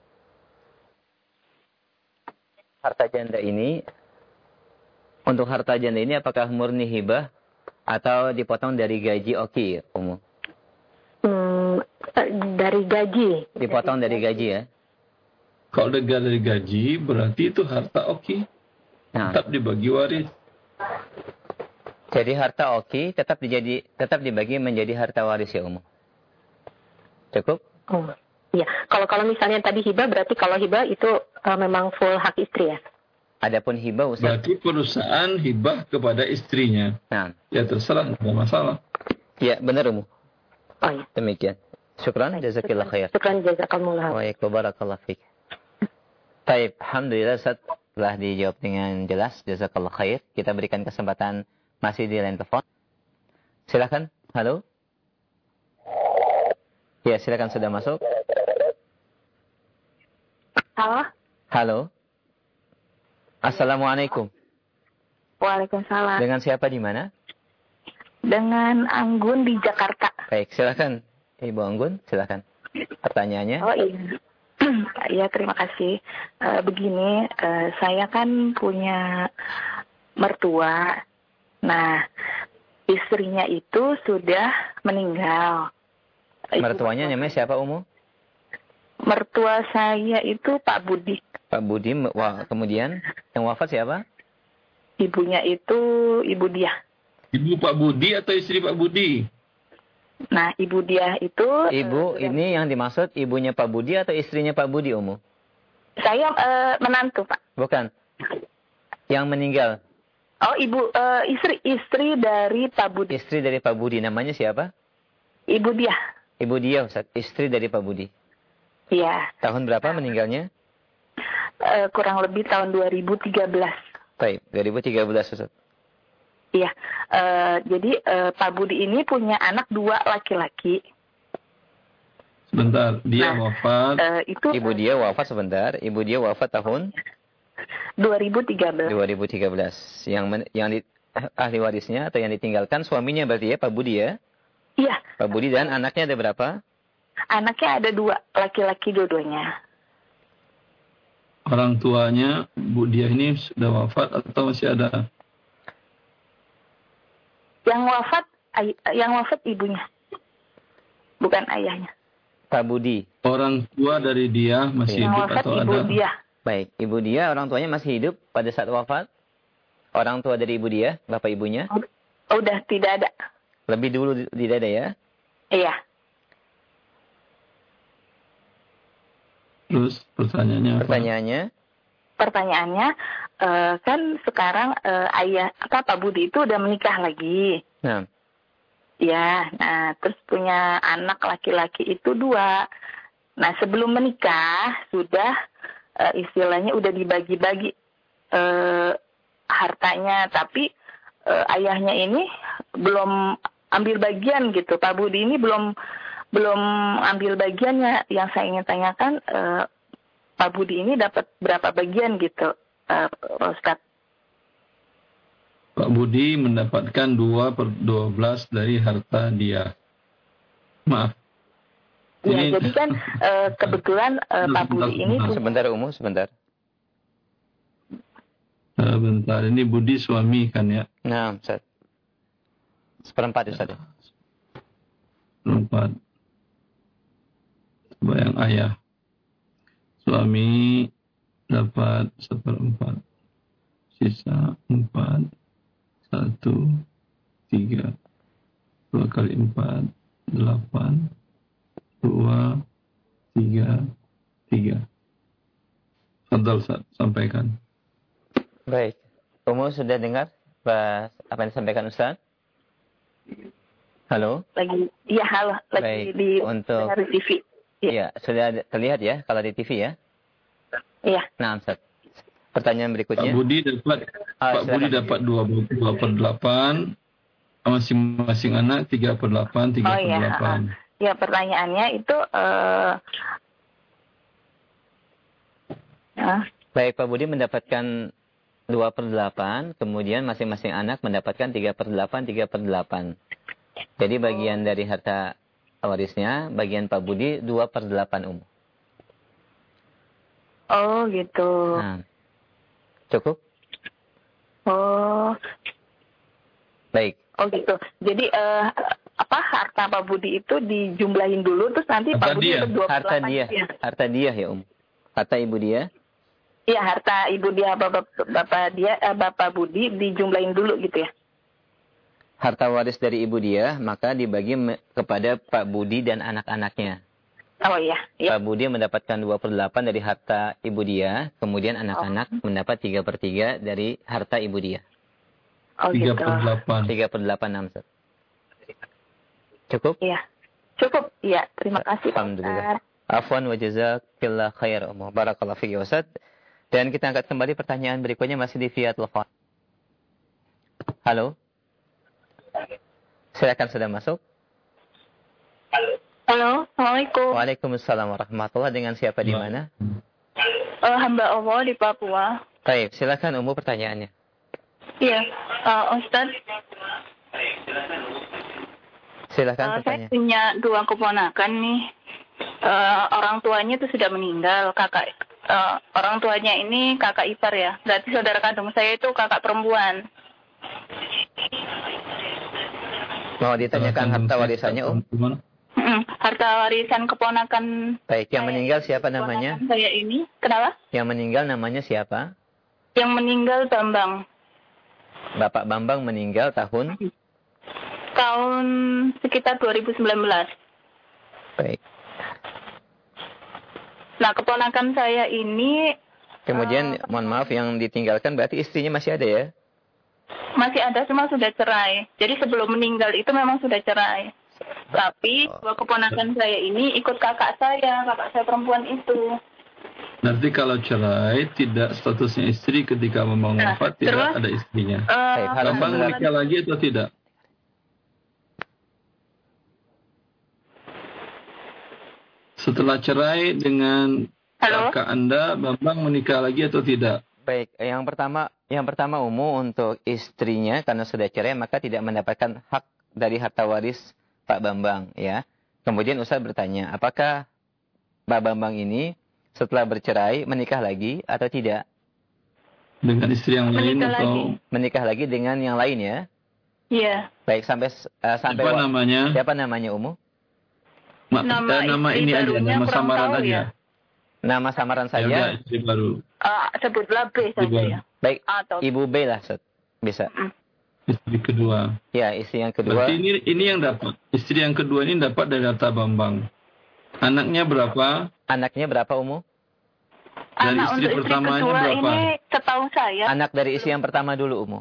harta janda ini, untuk harta janda ini apakah murni hibah atau dipotong dari gaji Oki, Umu? Hmm, eh, dari gaji. Dipotong dari gaji ya? Kalau udah dari gaji, berarti itu harta Oki. Nah, Tetap dibagi waris. jadi harta Oki tetap dijadi tetap dibagi menjadi harta waris ya, Umu. Cukup? Oh, iya. Kalau kalau misalnya tadi hibah, berarti kalau hibah itu eh, memang full hak istri ya? Adapun hibah, Ustaz. Berarti perusahaan hibah kepada istrinya. Nah, Ya terserah, tidak ada masalah. ya benar, Umu. Oh iya. Demikian. Syukran, jazakillah khair. Syukran jazakallahu. Waalaikumsalam barakallahu fiik. Baik, alhamdulillah Ustaz telah dijawab dengan jelas. Jazakallah khair. Kita berikan kesempatan masih di line telepon. Silakan. Halo. Ya, silakan sudah masuk. Halo. Halo. Assalamualaikum. Waalaikumsalam. Dengan siapa di mana? Dengan Anggun di Jakarta. Baik, silakan. Ibu Anggun, silakan. Pertanyaannya? Oh iya. Iya, terima kasih. Eh, begini, eh, saya kan punya mertua. Nah, istrinya itu sudah meninggal. Itu- Mertuanya namanya siapa, Umu? Mertua saya itu Pak Budi. Pak Budi. Wah, kemudian yang wafat siapa? Ibunya itu Ibu Dia. Ibu Pak Budi atau istri Pak Budi? Nah, Ibu Dia itu... Ibu eh, ini yang dimaksud ibunya Pak Budi atau istrinya Pak Budi, Umu? Saya eh, menantu, Pak. Bukan. Yang meninggal. Oh, ibu eh, istri istri dari Pak Budi. Istri dari Pak Budi. Namanya siapa? Ibu Dia. Ibu dia, Ustaz. Istri dari Pak Budi. Iya. Tahun berapa meninggalnya? Eh, kurang lebih tahun dua ribu tiga belas. Baik, dua ribu tiga belas, Ustaz. Iya, eh, jadi eh, Pak Budi ini punya anak dua laki-laki. Sebentar, dia Nah, wafat. Eh, itu Ibu dia wafat sebentar. Ibu dia wafat tahun dua ribu tiga belas. dua ribu tiga belas. Yang men, yang di, ahli warisnya atau yang ditinggalkan suaminya berarti ya, Pak Budi ya? Iya, Pak Budi dan anaknya ada berapa? anaknya ada dua laki-laki dua-duanya. Orang tuanya Bu dia ini sudah wafat atau masih ada? Yang wafat, ay- yang wafat ibunya, bukan ayahnya. Pak Budi. Orang tua dari dia masih Yang hidup wafat atau ibu ada? dia. Baik, ibu dia orang tuanya masih hidup pada saat wafat? Orang tua dari ibu dia, bapak ibunya? Udah tidak ada. Lebih dulu di- tidak ada ya? Iya. Terus pertanyaannya apa? Pertanyaannya? Pertanyaannya, eh, kan sekarang eh, ayah apa Pak Budi itu udah menikah lagi. Nah, Ya, nah terus punya anak laki-laki itu dua. Nah sebelum menikah sudah eh, istilahnya udah dibagi-bagi eh, hartanya, tapi eh, ayahnya ini belum ambil bagian gitu. Pak Budi ini belum belum ambil bagiannya. Yang saya ingin tanyakan, eh, Pak Budi ini dapat berapa bagian gitu, eh, Ustaz? Pak Budi mendapatkan dua per dua belas dari harta dia. Maaf. Ya, Ini- jadi kan eh, kebetulan eh, Pak Budi ini Sebentar. punya- Sebentar Umu, sebentar. Eh, bentar, ini Budi suami kan ya? Nah, Ustaz. Seperempat Ustaz. ya? Empat. Coba yang ayah. Suami dapat seperempat. Sisa empat. Satu. Tiga. Dua kali empat. Delapan. Dua. Tiga. Tiga. Fadal, Ustaz, sampaikan. Baik. Umu sudah dengar Pak, apa yang disampaikan Ustaz? Halo? lagi, ya halo, lagi Baik, di untuk- dengar di T V. Iya. Iya, sudah ada- terlihat ya kalau di T V ya? Iya. Nah, Ustaz. Pertanyaan Pak berikutnya. Budi dapat Ah, Pak Budi silakan. dapat dua, dua per delapan, masing-masing anak tiga per delapan, tiga Oh per iya, delapan. Ya, pertanyaannya itu eh ya, Baik, Pak Budi mendapatkan dua per delapan, kemudian masing-masing anak mendapatkan tiga per delapan, tiga per delapan. Jadi bagian dari harta warisnya, bagian Pak Budi dua per delapan Umu. oh gitu. Nah, cukup? Oh, Baik. oh gitu. Jadi eh apa harta Pak Budi itu dijumlahin dulu terus nanti Harta Pak Budi dia. itu dua per Harta delapan, dia, ya? harta dia ya Umu. Harta ibu dia. Iya, harta ibu dia bapak, bapak dia eh, Bapak Budi dijumlahin dulu gitu ya. Harta waris dari ibu dia, maka dibagi me- kepada Pak Budi dan anak-anaknya. Oh iya, iya. Pak Budi mendapatkan dua per delapan dari harta ibu dia, kemudian anak-anak mendapat tiga per tiga dari harta ibu dia. Oh Tiga gitu. per delapan. tiga per delapan enam. Cukup? Iya. Cukup. Iya, terima kasih Pak Alhamdulillah. Ustaz. Afwan wa jazakillah khair. Barakallahu fiik ya Ustaz. Dan kita angkat kembali pertanyaan berikutnya masih di via telepon. Halo? Silakan sudah masuk. Halo, Assalamualaikum. Waalaikumsalam warahmatullahi. Dengan siapa di mana? Eh, hamba Allah di Papua. Baik, silakan Umu pertanyaannya. Iya, eh, Ustaz, Silakan eh, saya pertanyaan. punya dua keponakan nih. Eh, orang tuanya itu sudah meninggal, kakak. eh, orang tuanya ini kakak ipar ya. Berarti saudara kandung saya itu kakak perempuan. Mau ditanyakan harta warisannya, Om? Mm, harta warisan keponakan. Baik, yang saya- meninggal siapa namanya? keponakan Saya ini, kenapa? Yang meninggal namanya siapa? Yang meninggal Bambang. Bapak Bambang meninggal tahun? Tahun sekitar dua ribu sembilan belas. Baik. Nah, keponakan saya ini Kemudian, mohon maaf, yang ditinggalkan berarti istrinya masih ada ya? masih ada, cuma sudah cerai. Jadi sebelum meninggal itu memang sudah cerai. Tapi Oh. dua keponakan saya ini ikut kakak saya, kakak saya perempuan itu. Nanti kalau cerai, tidak statusnya istri ketika memang Nah, wafat, tidak terus? ada istrinya. Eh, Baik, halo, Bambang sebentar. menikah lagi atau tidak? Setelah cerai dengan Halo? kakak Anda, Bambang menikah lagi atau tidak? Baik, yang pertama, yang pertama Umu untuk istrinya karena sudah cerai maka tidak mendapatkan hak dari harta waris Pak Bambang ya. Kemudian Ustaz bertanya, apakah Pak Bambang ini setelah bercerai menikah lagi atau tidak? Dengan istri yang lain Menikah atau lagi. Menikah lagi dengan yang lain ya. Iya. Baik, sampai uh, sampai apa wa- namanya? siapa namanya Umu? Ma- Nama eh, nama istri ini aja, barunya nama kurang samaran tahu aja. ya. Nama samaran Ya saja. udah, istri baru. Eh, sebutlah B saja Ibu. ya. Baik, Atau Ibu B lah Ustaz. Bisa. Mm. Istri kedua. Ya, istri yang kedua. Berarti ini ini yang dapat. Istri yang kedua ini dapat dari harta Bambang. Anaknya berapa? Anaknya berapa Umu? Dan anak istri untuk istri pertamanya kedua berapa? ini setahu saya Anak dari istri yang pertama dulu Umu.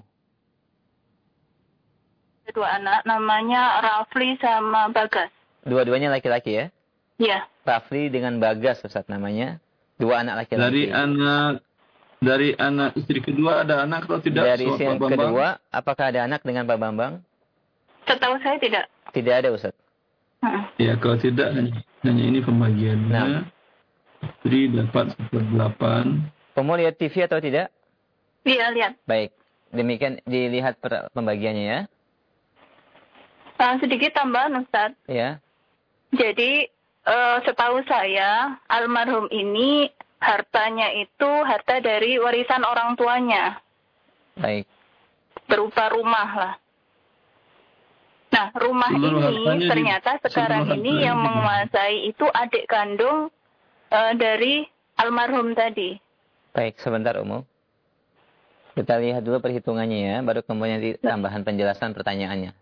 ada dua anak, namanya Rafli sama Bagas. Dua-duanya laki-laki ya? Iya. Rafli dengan Bagas Ustaz namanya. Dua anak laki-laki. Dari anak dari anak istri kedua ada anak atau tidak? Dari Soal istri Pak yang Bambang? kedua, apakah ada anak dengan Pak Bambang? Setahu saya tidak. Tidak ada Ustaz. Mm. Ya, kalau tidak hanya, hanya ini pembagiannya. Nah. Istri dapat seperdelapan. Kamu lihat T V atau tidak? Iya, lihat. Baik. Demikian dilihat per- pembagiannya ya. Uh, sedikit tambahan Ustaz. Ya. Jadi uh, setahu saya almarhum ini hartanya itu harta dari warisan orang tuanya. Baik. Berupa rumah lah. Nah, rumah Seluruh ini ternyata di, sekarang ini yang menguasai itu adik kandung uh, dari almarhum tadi. Baik, sebentar Umu. Kita lihat dulu perhitungannya ya, baru kemudian nanti tambahan penjelasan pertanyaannya.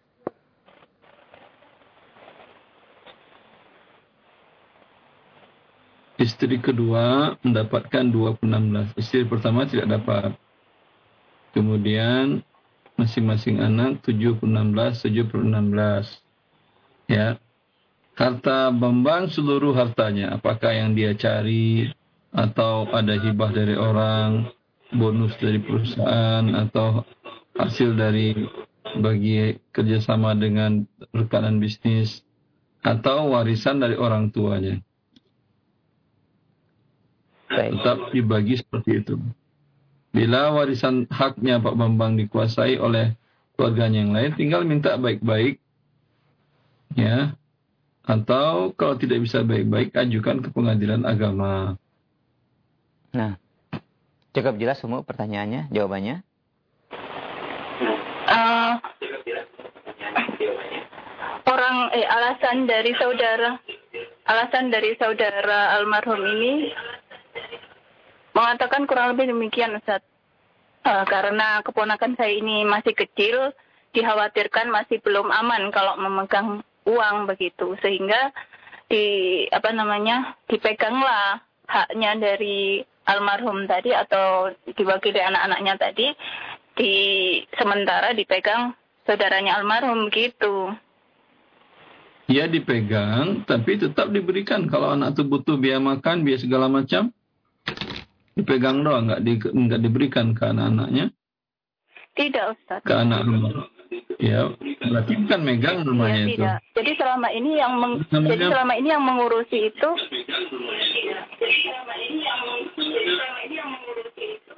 Istri kedua mendapatkan dua per enam belas. Istri pertama tidak dapat. Kemudian masing-masing anak tujuh per enam belas, tujuh per enam belas. Ya. Harta Bambang seluruh hartanya, apakah yang dia cari atau ada hibah dari orang, bonus dari perusahaan, atau hasil dari bagi kerjasama dengan rekanan bisnis, atau warisan dari orang tuanya. Tetap dibagi seperti itu. Bila warisan haknya Pak Bambang dikuasai oleh keluarganya yang lain, tinggal minta baik-baik, ya. Atau kalau tidak bisa baik-baik, ajukan ke pengadilan agama. Nah, cukup jelas semua pertanyaannya, jawabannya? Uh, orang eh alasan dari saudara, alasan dari saudara almarhum ini mengatakan kurang lebih demikian, Ustaz. Uh, karena keponakan saya ini masih kecil, dikhawatirkan masih belum aman kalau memegang uang begitu, sehingga di apa namanya dipeganglah haknya dari almarhum tadi atau diwakili anak-anaknya tadi, di sementara dipegang saudaranya almarhum gitu. Ya dipegang, tapi tetap diberikan. Kalau anak itu butuh biaya makan, biaya segala macam, dipegang doang, nggak di, nggak diberikan ke anak-anaknya. Tidak, Ustaz. Ke anak rumah. Ya, berarti bukan megang namanya ya, itu. Tidak. Jadi selama ini yang meng, namanya, jadi selama ini yang mengurusi itu. Jadi selama ini yang selama ini yang mengurusi itu.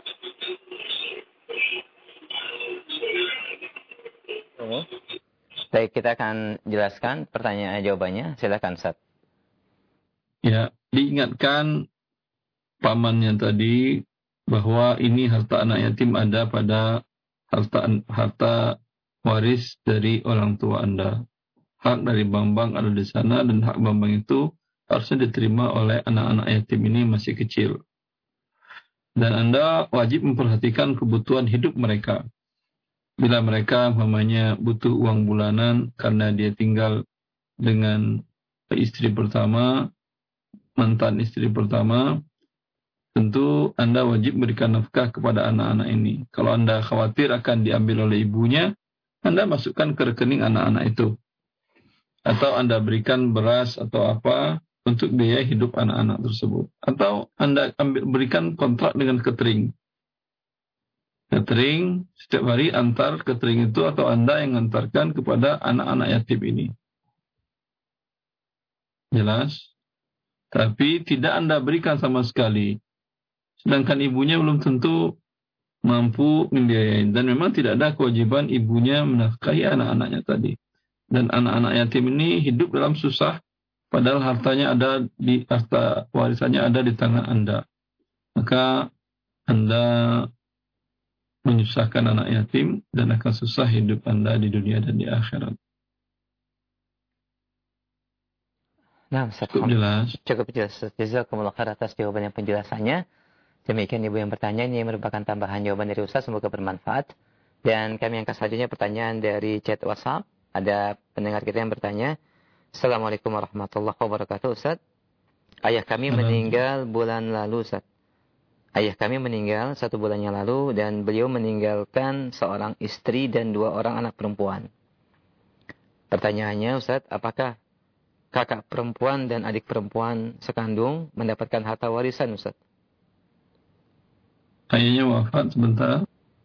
Oh. Baik, kita akan jelaskan pertanyaan jawabannya. Silakan, Ustaz. Ya, diingatkan pamannya tadi bahwa ini harta anak yatim ada pada harta harta waris dari orang tua Anda. Hak dari Bambang ada di sana, dan hak Bambang itu harusnya diterima oleh anak-anak yatim ini masih kecil. Dan Anda wajib memperhatikan kebutuhan hidup mereka. Bila mereka mamanya butuh uang bulanan karena dia tinggal dengan istri pertama, mantan istri pertama, tentu Anda wajib berikan nafkah kepada anak-anak ini. Kalau Anda khawatir akan diambil oleh ibunya, Anda masukkan ke rekening anak-anak itu. Atau Anda berikan beras atau apa untuk biaya hidup anak-anak tersebut. Atau Anda ambil, berikan kontrak dengan catering. Catering setiap hari antar catering itu, atau Anda yang antarkan kepada anak-anak yatim ini. Jelas? Tapi tidak Anda berikan sama sekali. Sedangkan ibunya belum tentu mampu membiayai. Dan memang tidak ada kewajiban ibunya menafkahi anak-anaknya tadi. Dan anak-anak yatim ini hidup dalam susah, padahal hartanya ada di harta warisannya ada di tangan Anda. Maka Anda menyusahkan anak yatim dan akan susah hidup Anda di dunia dan di akhirat. Nah, cukup jelas. Cukup jelas. Jazakumullah khair atas jawaban yang penjelasannya. Demikian Ibu yang bertanya, ini merupakan tambahan jawaban dari Ustaz, semoga bermanfaat. Dan kami angkat selanjutnya pertanyaan dari chat WhatsApp. Ada pendengar kita yang bertanya, Assalamualaikum warahmatullahi wabarakatuh, Ustaz. Ayah kami meninggal bulan lalu, Ustaz. Ayah kami meninggal satu bulan yang lalu, dan beliau meninggalkan seorang istri dan dua orang anak perempuan. Pertanyaannya, Ustaz, apakah kakak perempuan dan adik perempuan sekandung mendapatkan harta warisan, Ustaz? Ayahnya wafat sebentar.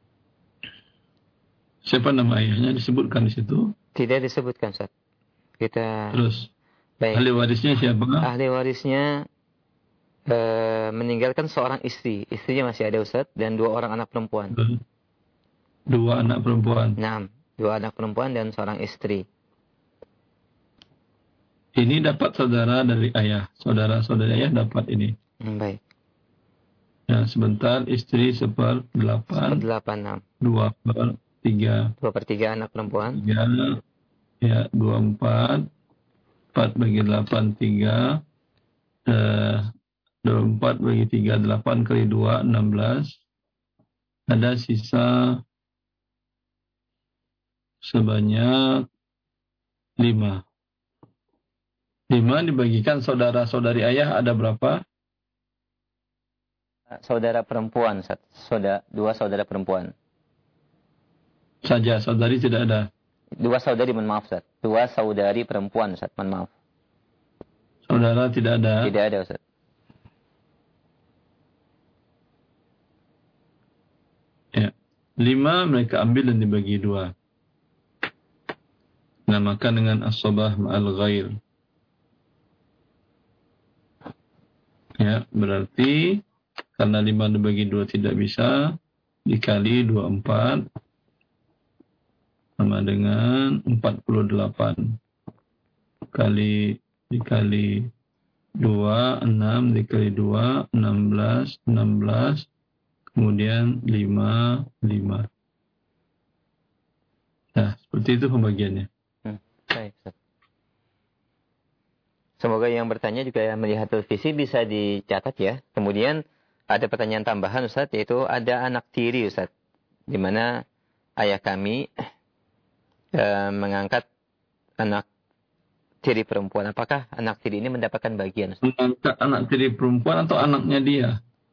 Siapa nama ayahnya disebutkan di situ? Tidak disebutkan, Ustaz. Kita Terus, baik. Ahli warisnya siapa? Ahli warisnya e, meninggalkan seorang istri. Istrinya masih ada, Ustaz, dan dua orang anak perempuan. Dua anak perempuan. Nah, dua anak perempuan dan seorang istri. Ini dapat saudara dari ayah. Saudara-saudari ayah dapat ini. Hmm, baik. Ya, sebentar istri seper delapan. Delapan enam. Dua per tiga. Dua per tiga anak perempuan. Tiga. Ya, dua empat. Empat bagi delapan tiga. Eh, dua empat bagi tiga delapan kali dua enam belas. Ada sisa sebanyak lima. Lima dibagikan saudara-saudari ayah ada berapa? Saudara perempuan, saudara, dua saudara perempuan. Saja, saudari tidak ada. Dua saudari, mohon maaf, Ustaz. Dua saudari perempuan, Ustaz, mohon maaf. Saudara tidak ada. Tidak ada, Ustaz. Ya. Lima mereka ambil dan dibagi dua. Namakan dengan as-sabah ma'al ghair. Ya, berarti karena lima dibagi dua tidak bisa, dikali dua puluh empat sama dengan empat puluh delapan. Kali dikali dua, enam, dikali dua, enam belas, enam belas, kemudian lima, lima. Nah, seperti itu pembagiannya. Hmm, baik, Ustaz. Semoga yang bertanya juga melihat televisi bisa dicatat ya. Kemudian ada pertanyaan tambahan, Ustaz, yaitu ada anak tiri, Ustaz. Di mana ayah kami e, mengangkat anak tiri perempuan. Apakah anak tiri ini mendapatkan bagian, Ustaz? Mengangkat anak tiri perempuan atau anaknya dia?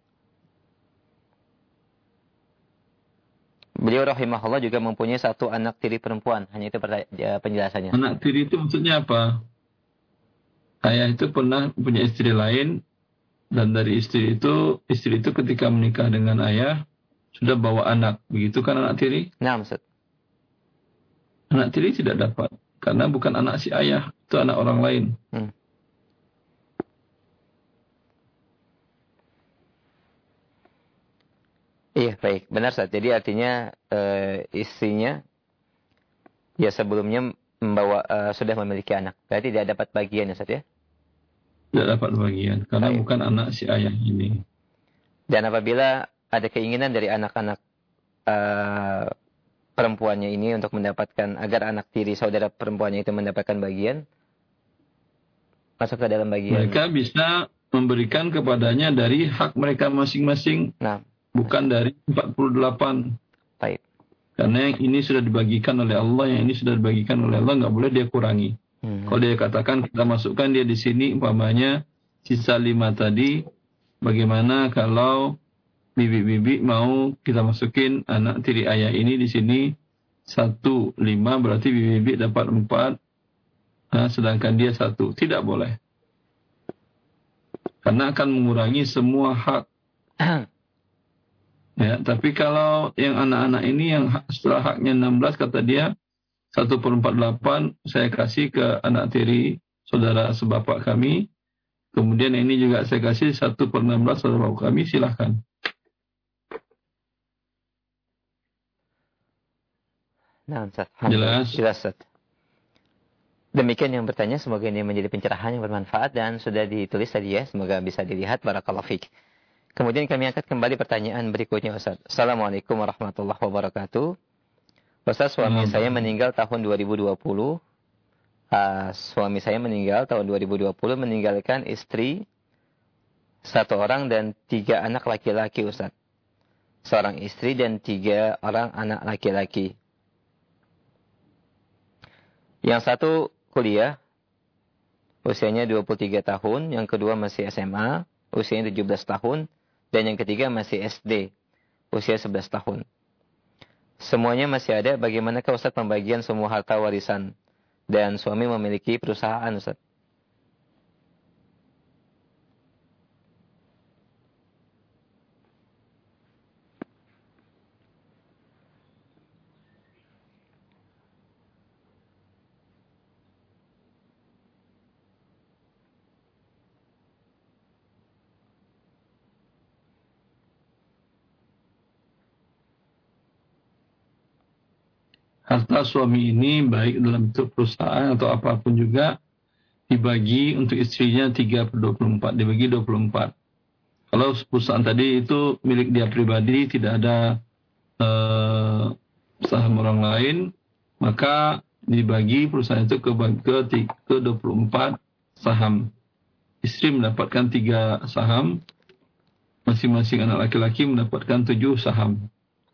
Beliau rahimahullah juga mempunyai satu anak tiri perempuan. Hanya itu penjelasannya. Anak tiri itu maksudnya apa? Ayah itu pernah punya istri lain, dan dari istri itu, istri itu ketika menikah dengan ayah, sudah bawa anak. Begitu kan anak tiri? Nah, Ustaz. Anak tiri tidak dapat. Karena bukan anak si ayah, itu anak orang lain. Hmm. Iya, baik. Benar, Ustaz. Jadi artinya e, istrinya, ya sebelumnya membawa e, sudah memiliki anak. Berarti tidak dapat bagian, Ustaz ya? Tidak dapat bagian, karena baik. Bukan anak si ayah ini. Dan apabila ada keinginan dari anak-anak uh, perempuannya ini untuk mendapatkan, agar anak tiri saudara perempuannya itu mendapatkan bagian, masuk ke dalam bagian. Mereka bisa memberikan kepadanya dari hak mereka masing-masing, nah, bukan dari empat puluh delapan. Baik. Karena yang ini sudah dibagikan oleh Allah, yang ini sudah dibagikan oleh Allah, nggak boleh dia kurangi. Hmm. Kalau dia katakan kita masukkan dia di sini, umpamanya sisa lima tadi, bagaimana kalau bibi-bibi mau kita masukin anak tiri ayah ini di sini satu lima, berarti bibi-bibi dapat empat, nah, sedangkan dia satu, tidak boleh. Karena akan mengurangi semua hak. Ya, tapi kalau yang anak-anak ini yang setelah haknya enam belas, kata dia satu per empat puluh delapan saya kasih ke anak tiri saudara sebapak kami. Kemudian ini juga saya kasih satu per enam belas saudara bapak kami, silahkan. Nah, Ustaz. Jelas. Jelas, Ustaz. Demikian yang bertanya, semoga ini menjadi pencerahan yang bermanfaat dan sudah ditulis tadi ya, semoga bisa dilihat. Barakallahu fiik. Kemudian kami angkat kembali pertanyaan berikutnya, Ustaz. Assalamualaikum warahmatullahi wabarakatuh. Ustaz, suami hmm. saya meninggal tahun dua ribu dua puluh. Uh, suami saya meninggal tahun dua ribu dua puluh, meninggalkan istri satu orang dan tiga anak laki-laki, Ustaz. Seorang istri dan tiga orang anak laki-laki. Yang satu kuliah, usianya dua puluh tiga tahun. Yang kedua masih S M A, usianya tujuh belas tahun. Dan yang ketiga masih S D, usia sebelas tahun. Semuanya masih ada. Bagaimanakah Ustaz pembagian semua harta warisan? Dan suami memiliki perusahaan, Ustaz. Harta suami ini baik dalam bentuk perusahaan atau apapun juga, dibagi untuk istrinya tiga per dua puluh empat, dibagi dua puluh empat. Kalau perusahaan tadi itu milik dia pribadi, tidak ada eh, saham orang lain, maka dibagi perusahaan itu ke, ke, ke dua puluh empat saham. Istri mendapatkan tiga saham, masing-masing anak laki-laki mendapatkan tujuh saham.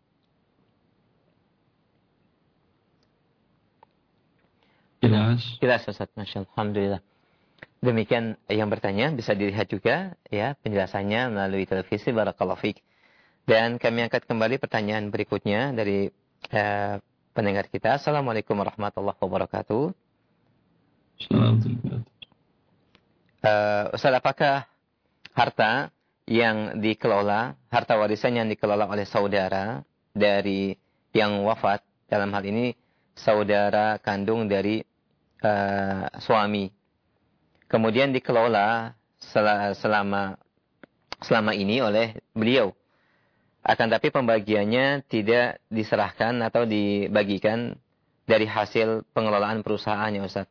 Jelas? Jelas Ustaz, Masya Allah. Alhamdulillah. Demikian yang bertanya bisa dilihat juga ya penjelasannya melalui televisi. Barakallahu fiik. Dan kami angkat kembali pertanyaan berikutnya dari uh, pendengar kita. Assalamualaikum warahmatullahi wabarakatuh. Assalamualaikum. Uh, Ustaz, apakah harta yang dikelola, harta warisan yang dikelola oleh saudara dari yang wafat, dalam hal ini saudara kandung dari uh, suami, kemudian dikelola selama selama ini oleh beliau, akan tapi pembagiannya tidak diserahkan atau dibagikan dari hasil pengelolaan perusahaannya, Ustaz.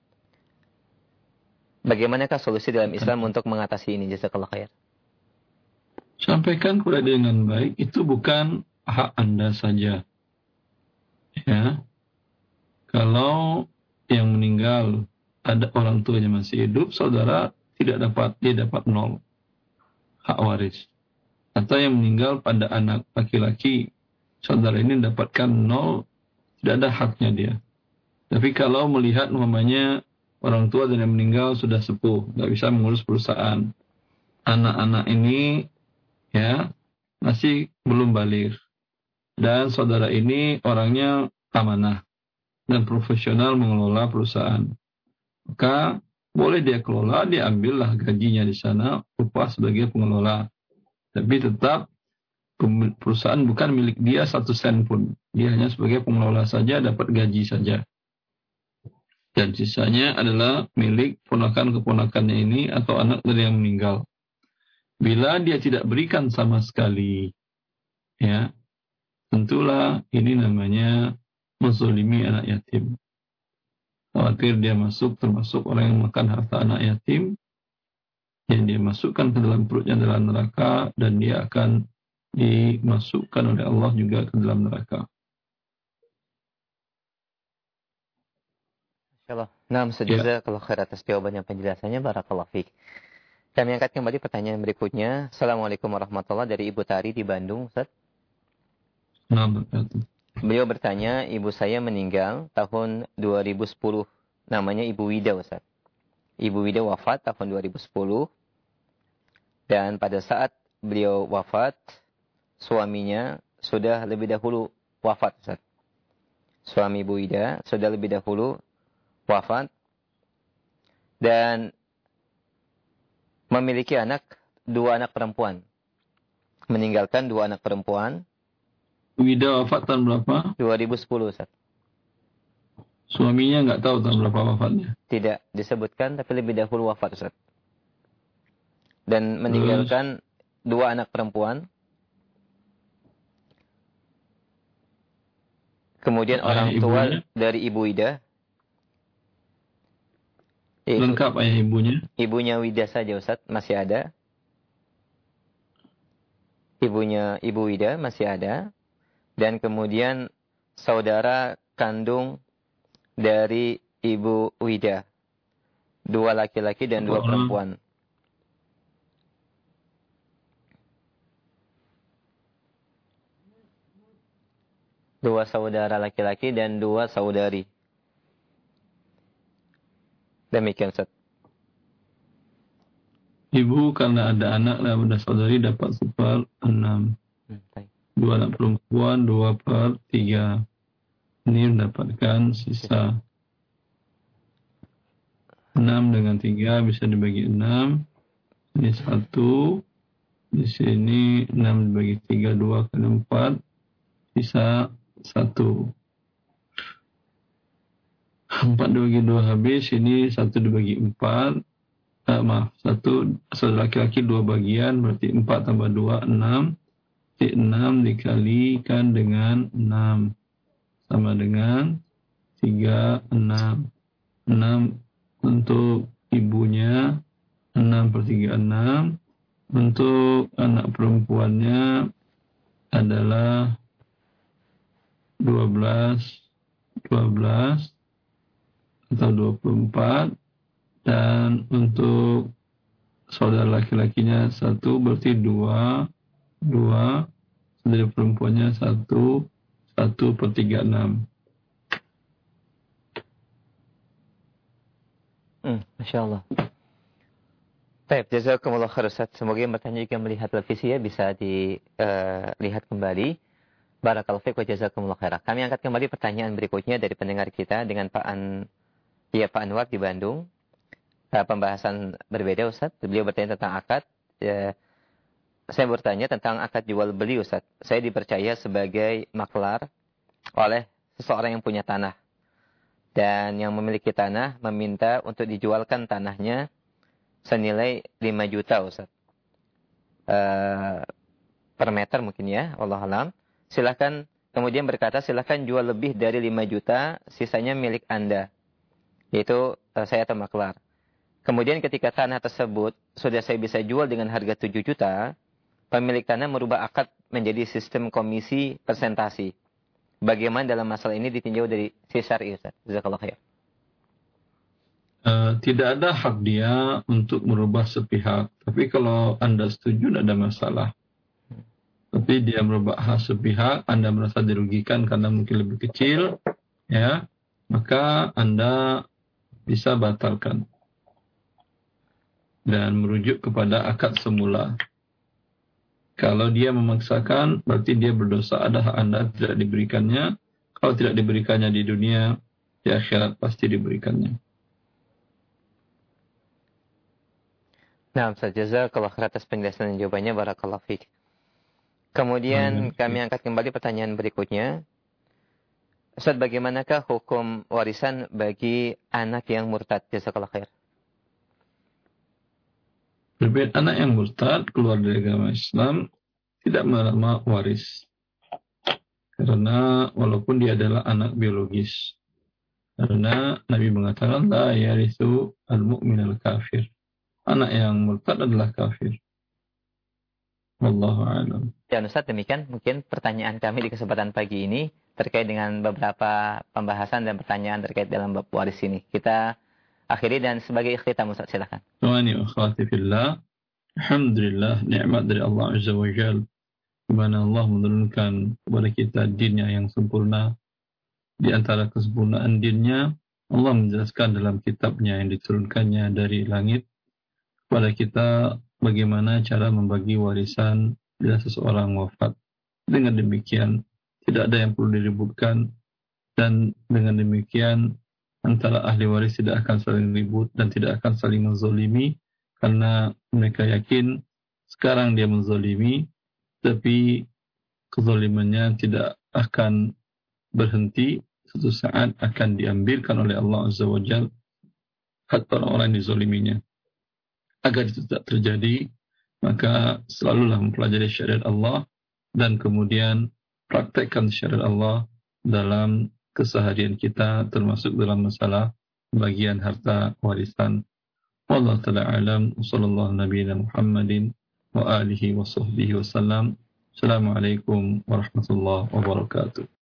Bagaimanakah solusi dalam Islam untuk mengatasi ini? Jazakallah khair. Sampaikan kepada dia dengan baik, itu bukan hak Anda saja. Ya. Kalau yang meninggal ada orang tuanya masih hidup, saudara tidak dapat, dia dapat nol hak waris. Atau yang meninggal pada anak laki-laki, saudara ini dapatkan nol, tidak ada haknya dia. Tapi kalau melihat umpamanya orang tua dan yang meninggal sudah sepuh, nggak bisa mengurus perusahaan, anak-anak ini ya masih belum baligh, dan saudara ini orangnya amanah dan profesional mengelola perusahaan, maka boleh dia kelola, dia ambillah gajinya di sana, upah sebagai pengelola. Tapi tetap perusahaan bukan milik dia satu sen pun, dia hanya sebagai pengelola saja, dapat gaji saja. Dan sisanya adalah milik ponakan-keponakannya ini atau anak dari yang meninggal. Bila dia tidak berikan sama sekali, ya, tentulah ini namanya menzalimi anak yatim. Khawatir dia masuk termasuk orang yang makan harta anak yatim, yang dia masukkan ke dalam perutnya dalam neraka, dan dia akan dimasukkan oleh Allah juga ke dalam neraka. Insyaallah. Naam, jazakallahu khair atas jawabannya, penjelasannya. Barakallahu fiik. Kami angkat kembali pertanyaan berikutnya. Assalamualaikum warahmatullahi wabarakatuh, dari Ibu Tari di Bandung, Ustaz. Naam. Beliau bertanya, ibu saya meninggal tahun dua ribu sepuluh. Namanya Ibu Wida, Ustaz. Ibu Wida wafat tahun dua ribu sepuluh. Dan pada saat beliau wafat, suaminya sudah lebih dahulu wafat, Ustaz. Suami Ibu Wida sudah lebih dahulu wafat dan memiliki anak, dua anak perempuan. Meninggalkan dua anak perempuan. Wida wafat tahun berapa? dua ribu sepuluh, Ustaz. Suaminya nggak tahu tahun berapa wafatnya? Tidak disebutkan, tapi lebih dahulu wafat, Ustaz. Dan meninggalkan Terus. dua anak perempuan. Kemudian ayah orang tua ibunya? Dari Ibu Wida. Lengkap ayah ibunya? Ibunya Wida saja, Ustaz, masih ada. Ibunya Ibu Wida masih ada. Dan kemudian saudara kandung dari Ibu Wida. Dua laki-laki dan dua perempuan. Dua saudara laki-laki dan dua saudari. Demikian, Ustaz. Ibu karena ada anak dan ada saudari dapat seper enam. Hmm, dua anak perempuan, dua per tiga. Ini mendapatkan sisa. Enam dengan tiga bisa dibagi enam. Ini satu. Di sini enam dibagi tiga, dua kali empat. Sisa satu. Empat dibagi dua habis, ini satu dibagi empat, eh, maaf, satu, saudara laki-laki dua bagian, berarti empat tambah dua, enam, jadi enam dikalikan dengan enam, sama dengan tiga, enam, enam untuk ibunya enam per tiga enam. Untuk anak perempuannya adalah dua belas, dua belas atau dua puluh empat. Dan untuk saudara laki-lakinya satu, berarti dua, dua. Saudara perempuannya satu, satu per tiga enam. Hmm, Masya Allah. Baik, jazakumullah khair Ustaz. Semoga yang bertanya juga melihat televisi ya, bisa dilihat uh, kembali. Barakallahu fiik wa jazakumullah khair. Kami angkat kembali pertanyaan berikutnya dari pendengar kita dengan Pak An, ya Pak Anwar di Bandung. Uh, pembahasan berbeda Ustaz. Beliau bertanya tentang akad. Uh, saya bertanya tentang akad jual beli Ustaz. Saya dipercaya sebagai maklar oleh seseorang yang punya tanah. Dan yang memiliki tanah meminta untuk dijualkan tanahnya senilai lima juta Ustaz. Uh, per meter mungkin ya, wallahualam. Silakan, kemudian berkata silakan jual lebih dari lima juta, sisanya milik Anda. Yaitu uh, saya atau maklar. Kemudian ketika tanah tersebut sudah saya bisa jual dengan harga tujuh juta, pemilik tanah merubah akad menjadi sistem komisi persentasi. Bagaimana dalam masalah ini ditinjau dari sisi syar'i Ustaz? Jazakallahu khair. Uh, tidak ada hak dia untuk merubah sepihak. Tapi kalau Anda setuju, tidak ada masalah. Tapi dia merubah hak sepihak, Anda merasa dirugikan karena mungkin lebih kecil, ya, maka Anda bisa batalkan dan merujuk kepada akad semula. Kalau dia memaksakan, berarti dia berdosa. Ada hak Anda tidak diberikannya. Kalau tidak diberikannya di dunia, di akhirat pasti diberikannya. Nah, Ustaz, jazakallahu khair atas penjelasan dan jawabannya, barakallahu fiik. Kemudian hmm. kami angkat kembali pertanyaan berikutnya. Ustaz, bagaimanakah hukum warisan bagi anak yang murtad? Jazakallahu khair. Berbeda, anak yang murtad keluar dari agama Islam tidak menerima waris. Karena walaupun dia adalah anak biologis. Karena Nabi mengatakan la yarithu al-mu'min al-kafir. Anak yang murtad adalah kafir. Wallahu a'lam. Ya Ustaz, demikian mungkin pertanyaan kami di kesempatan pagi ini terkait dengan beberapa pembahasan dan pertanyaan terkait dalam bab waris ini. Kita akhiri dan sebagai ikhtitam Ustaz, silakan. Tuhan wa akhwati fillah. Alhamdulillah, nikmat dari Allah Azza wa Jalla, di mana Allah menurunkan kepada kita dinnya yang sempurna. Di antara kesempurnaan dinnya, Allah menjelaskan dalam kitabnya yang diturunkannya dari langit kepada kita bagaimana cara membagi warisan bila seseorang wafat. Dengan demikian, tidak ada yang perlu diributkan, dan dengan demikian antara ahli waris tidak akan saling ribut dan tidak akan saling menzolimi, karena mereka yakin sekarang dia menzolimi, tapi kezolimannya tidak akan berhenti, suatu saat akan diambilkan oleh Allah Azza wa Jalla hak orang-orang yang dizoliminya. Agar itu tidak terjadi, maka selalulah mempelajari syariat Allah dan kemudian praktekkan syariat Allah dalam keseharian kita, termasuk dalam masalah bagian harta warisan. Wallahu ta'ala alam. Wassallallahu nabiyina Muhammadin wa alihi wa sahbihi wasallam. Assalamualaikum warahmatullahi wabarakatuh.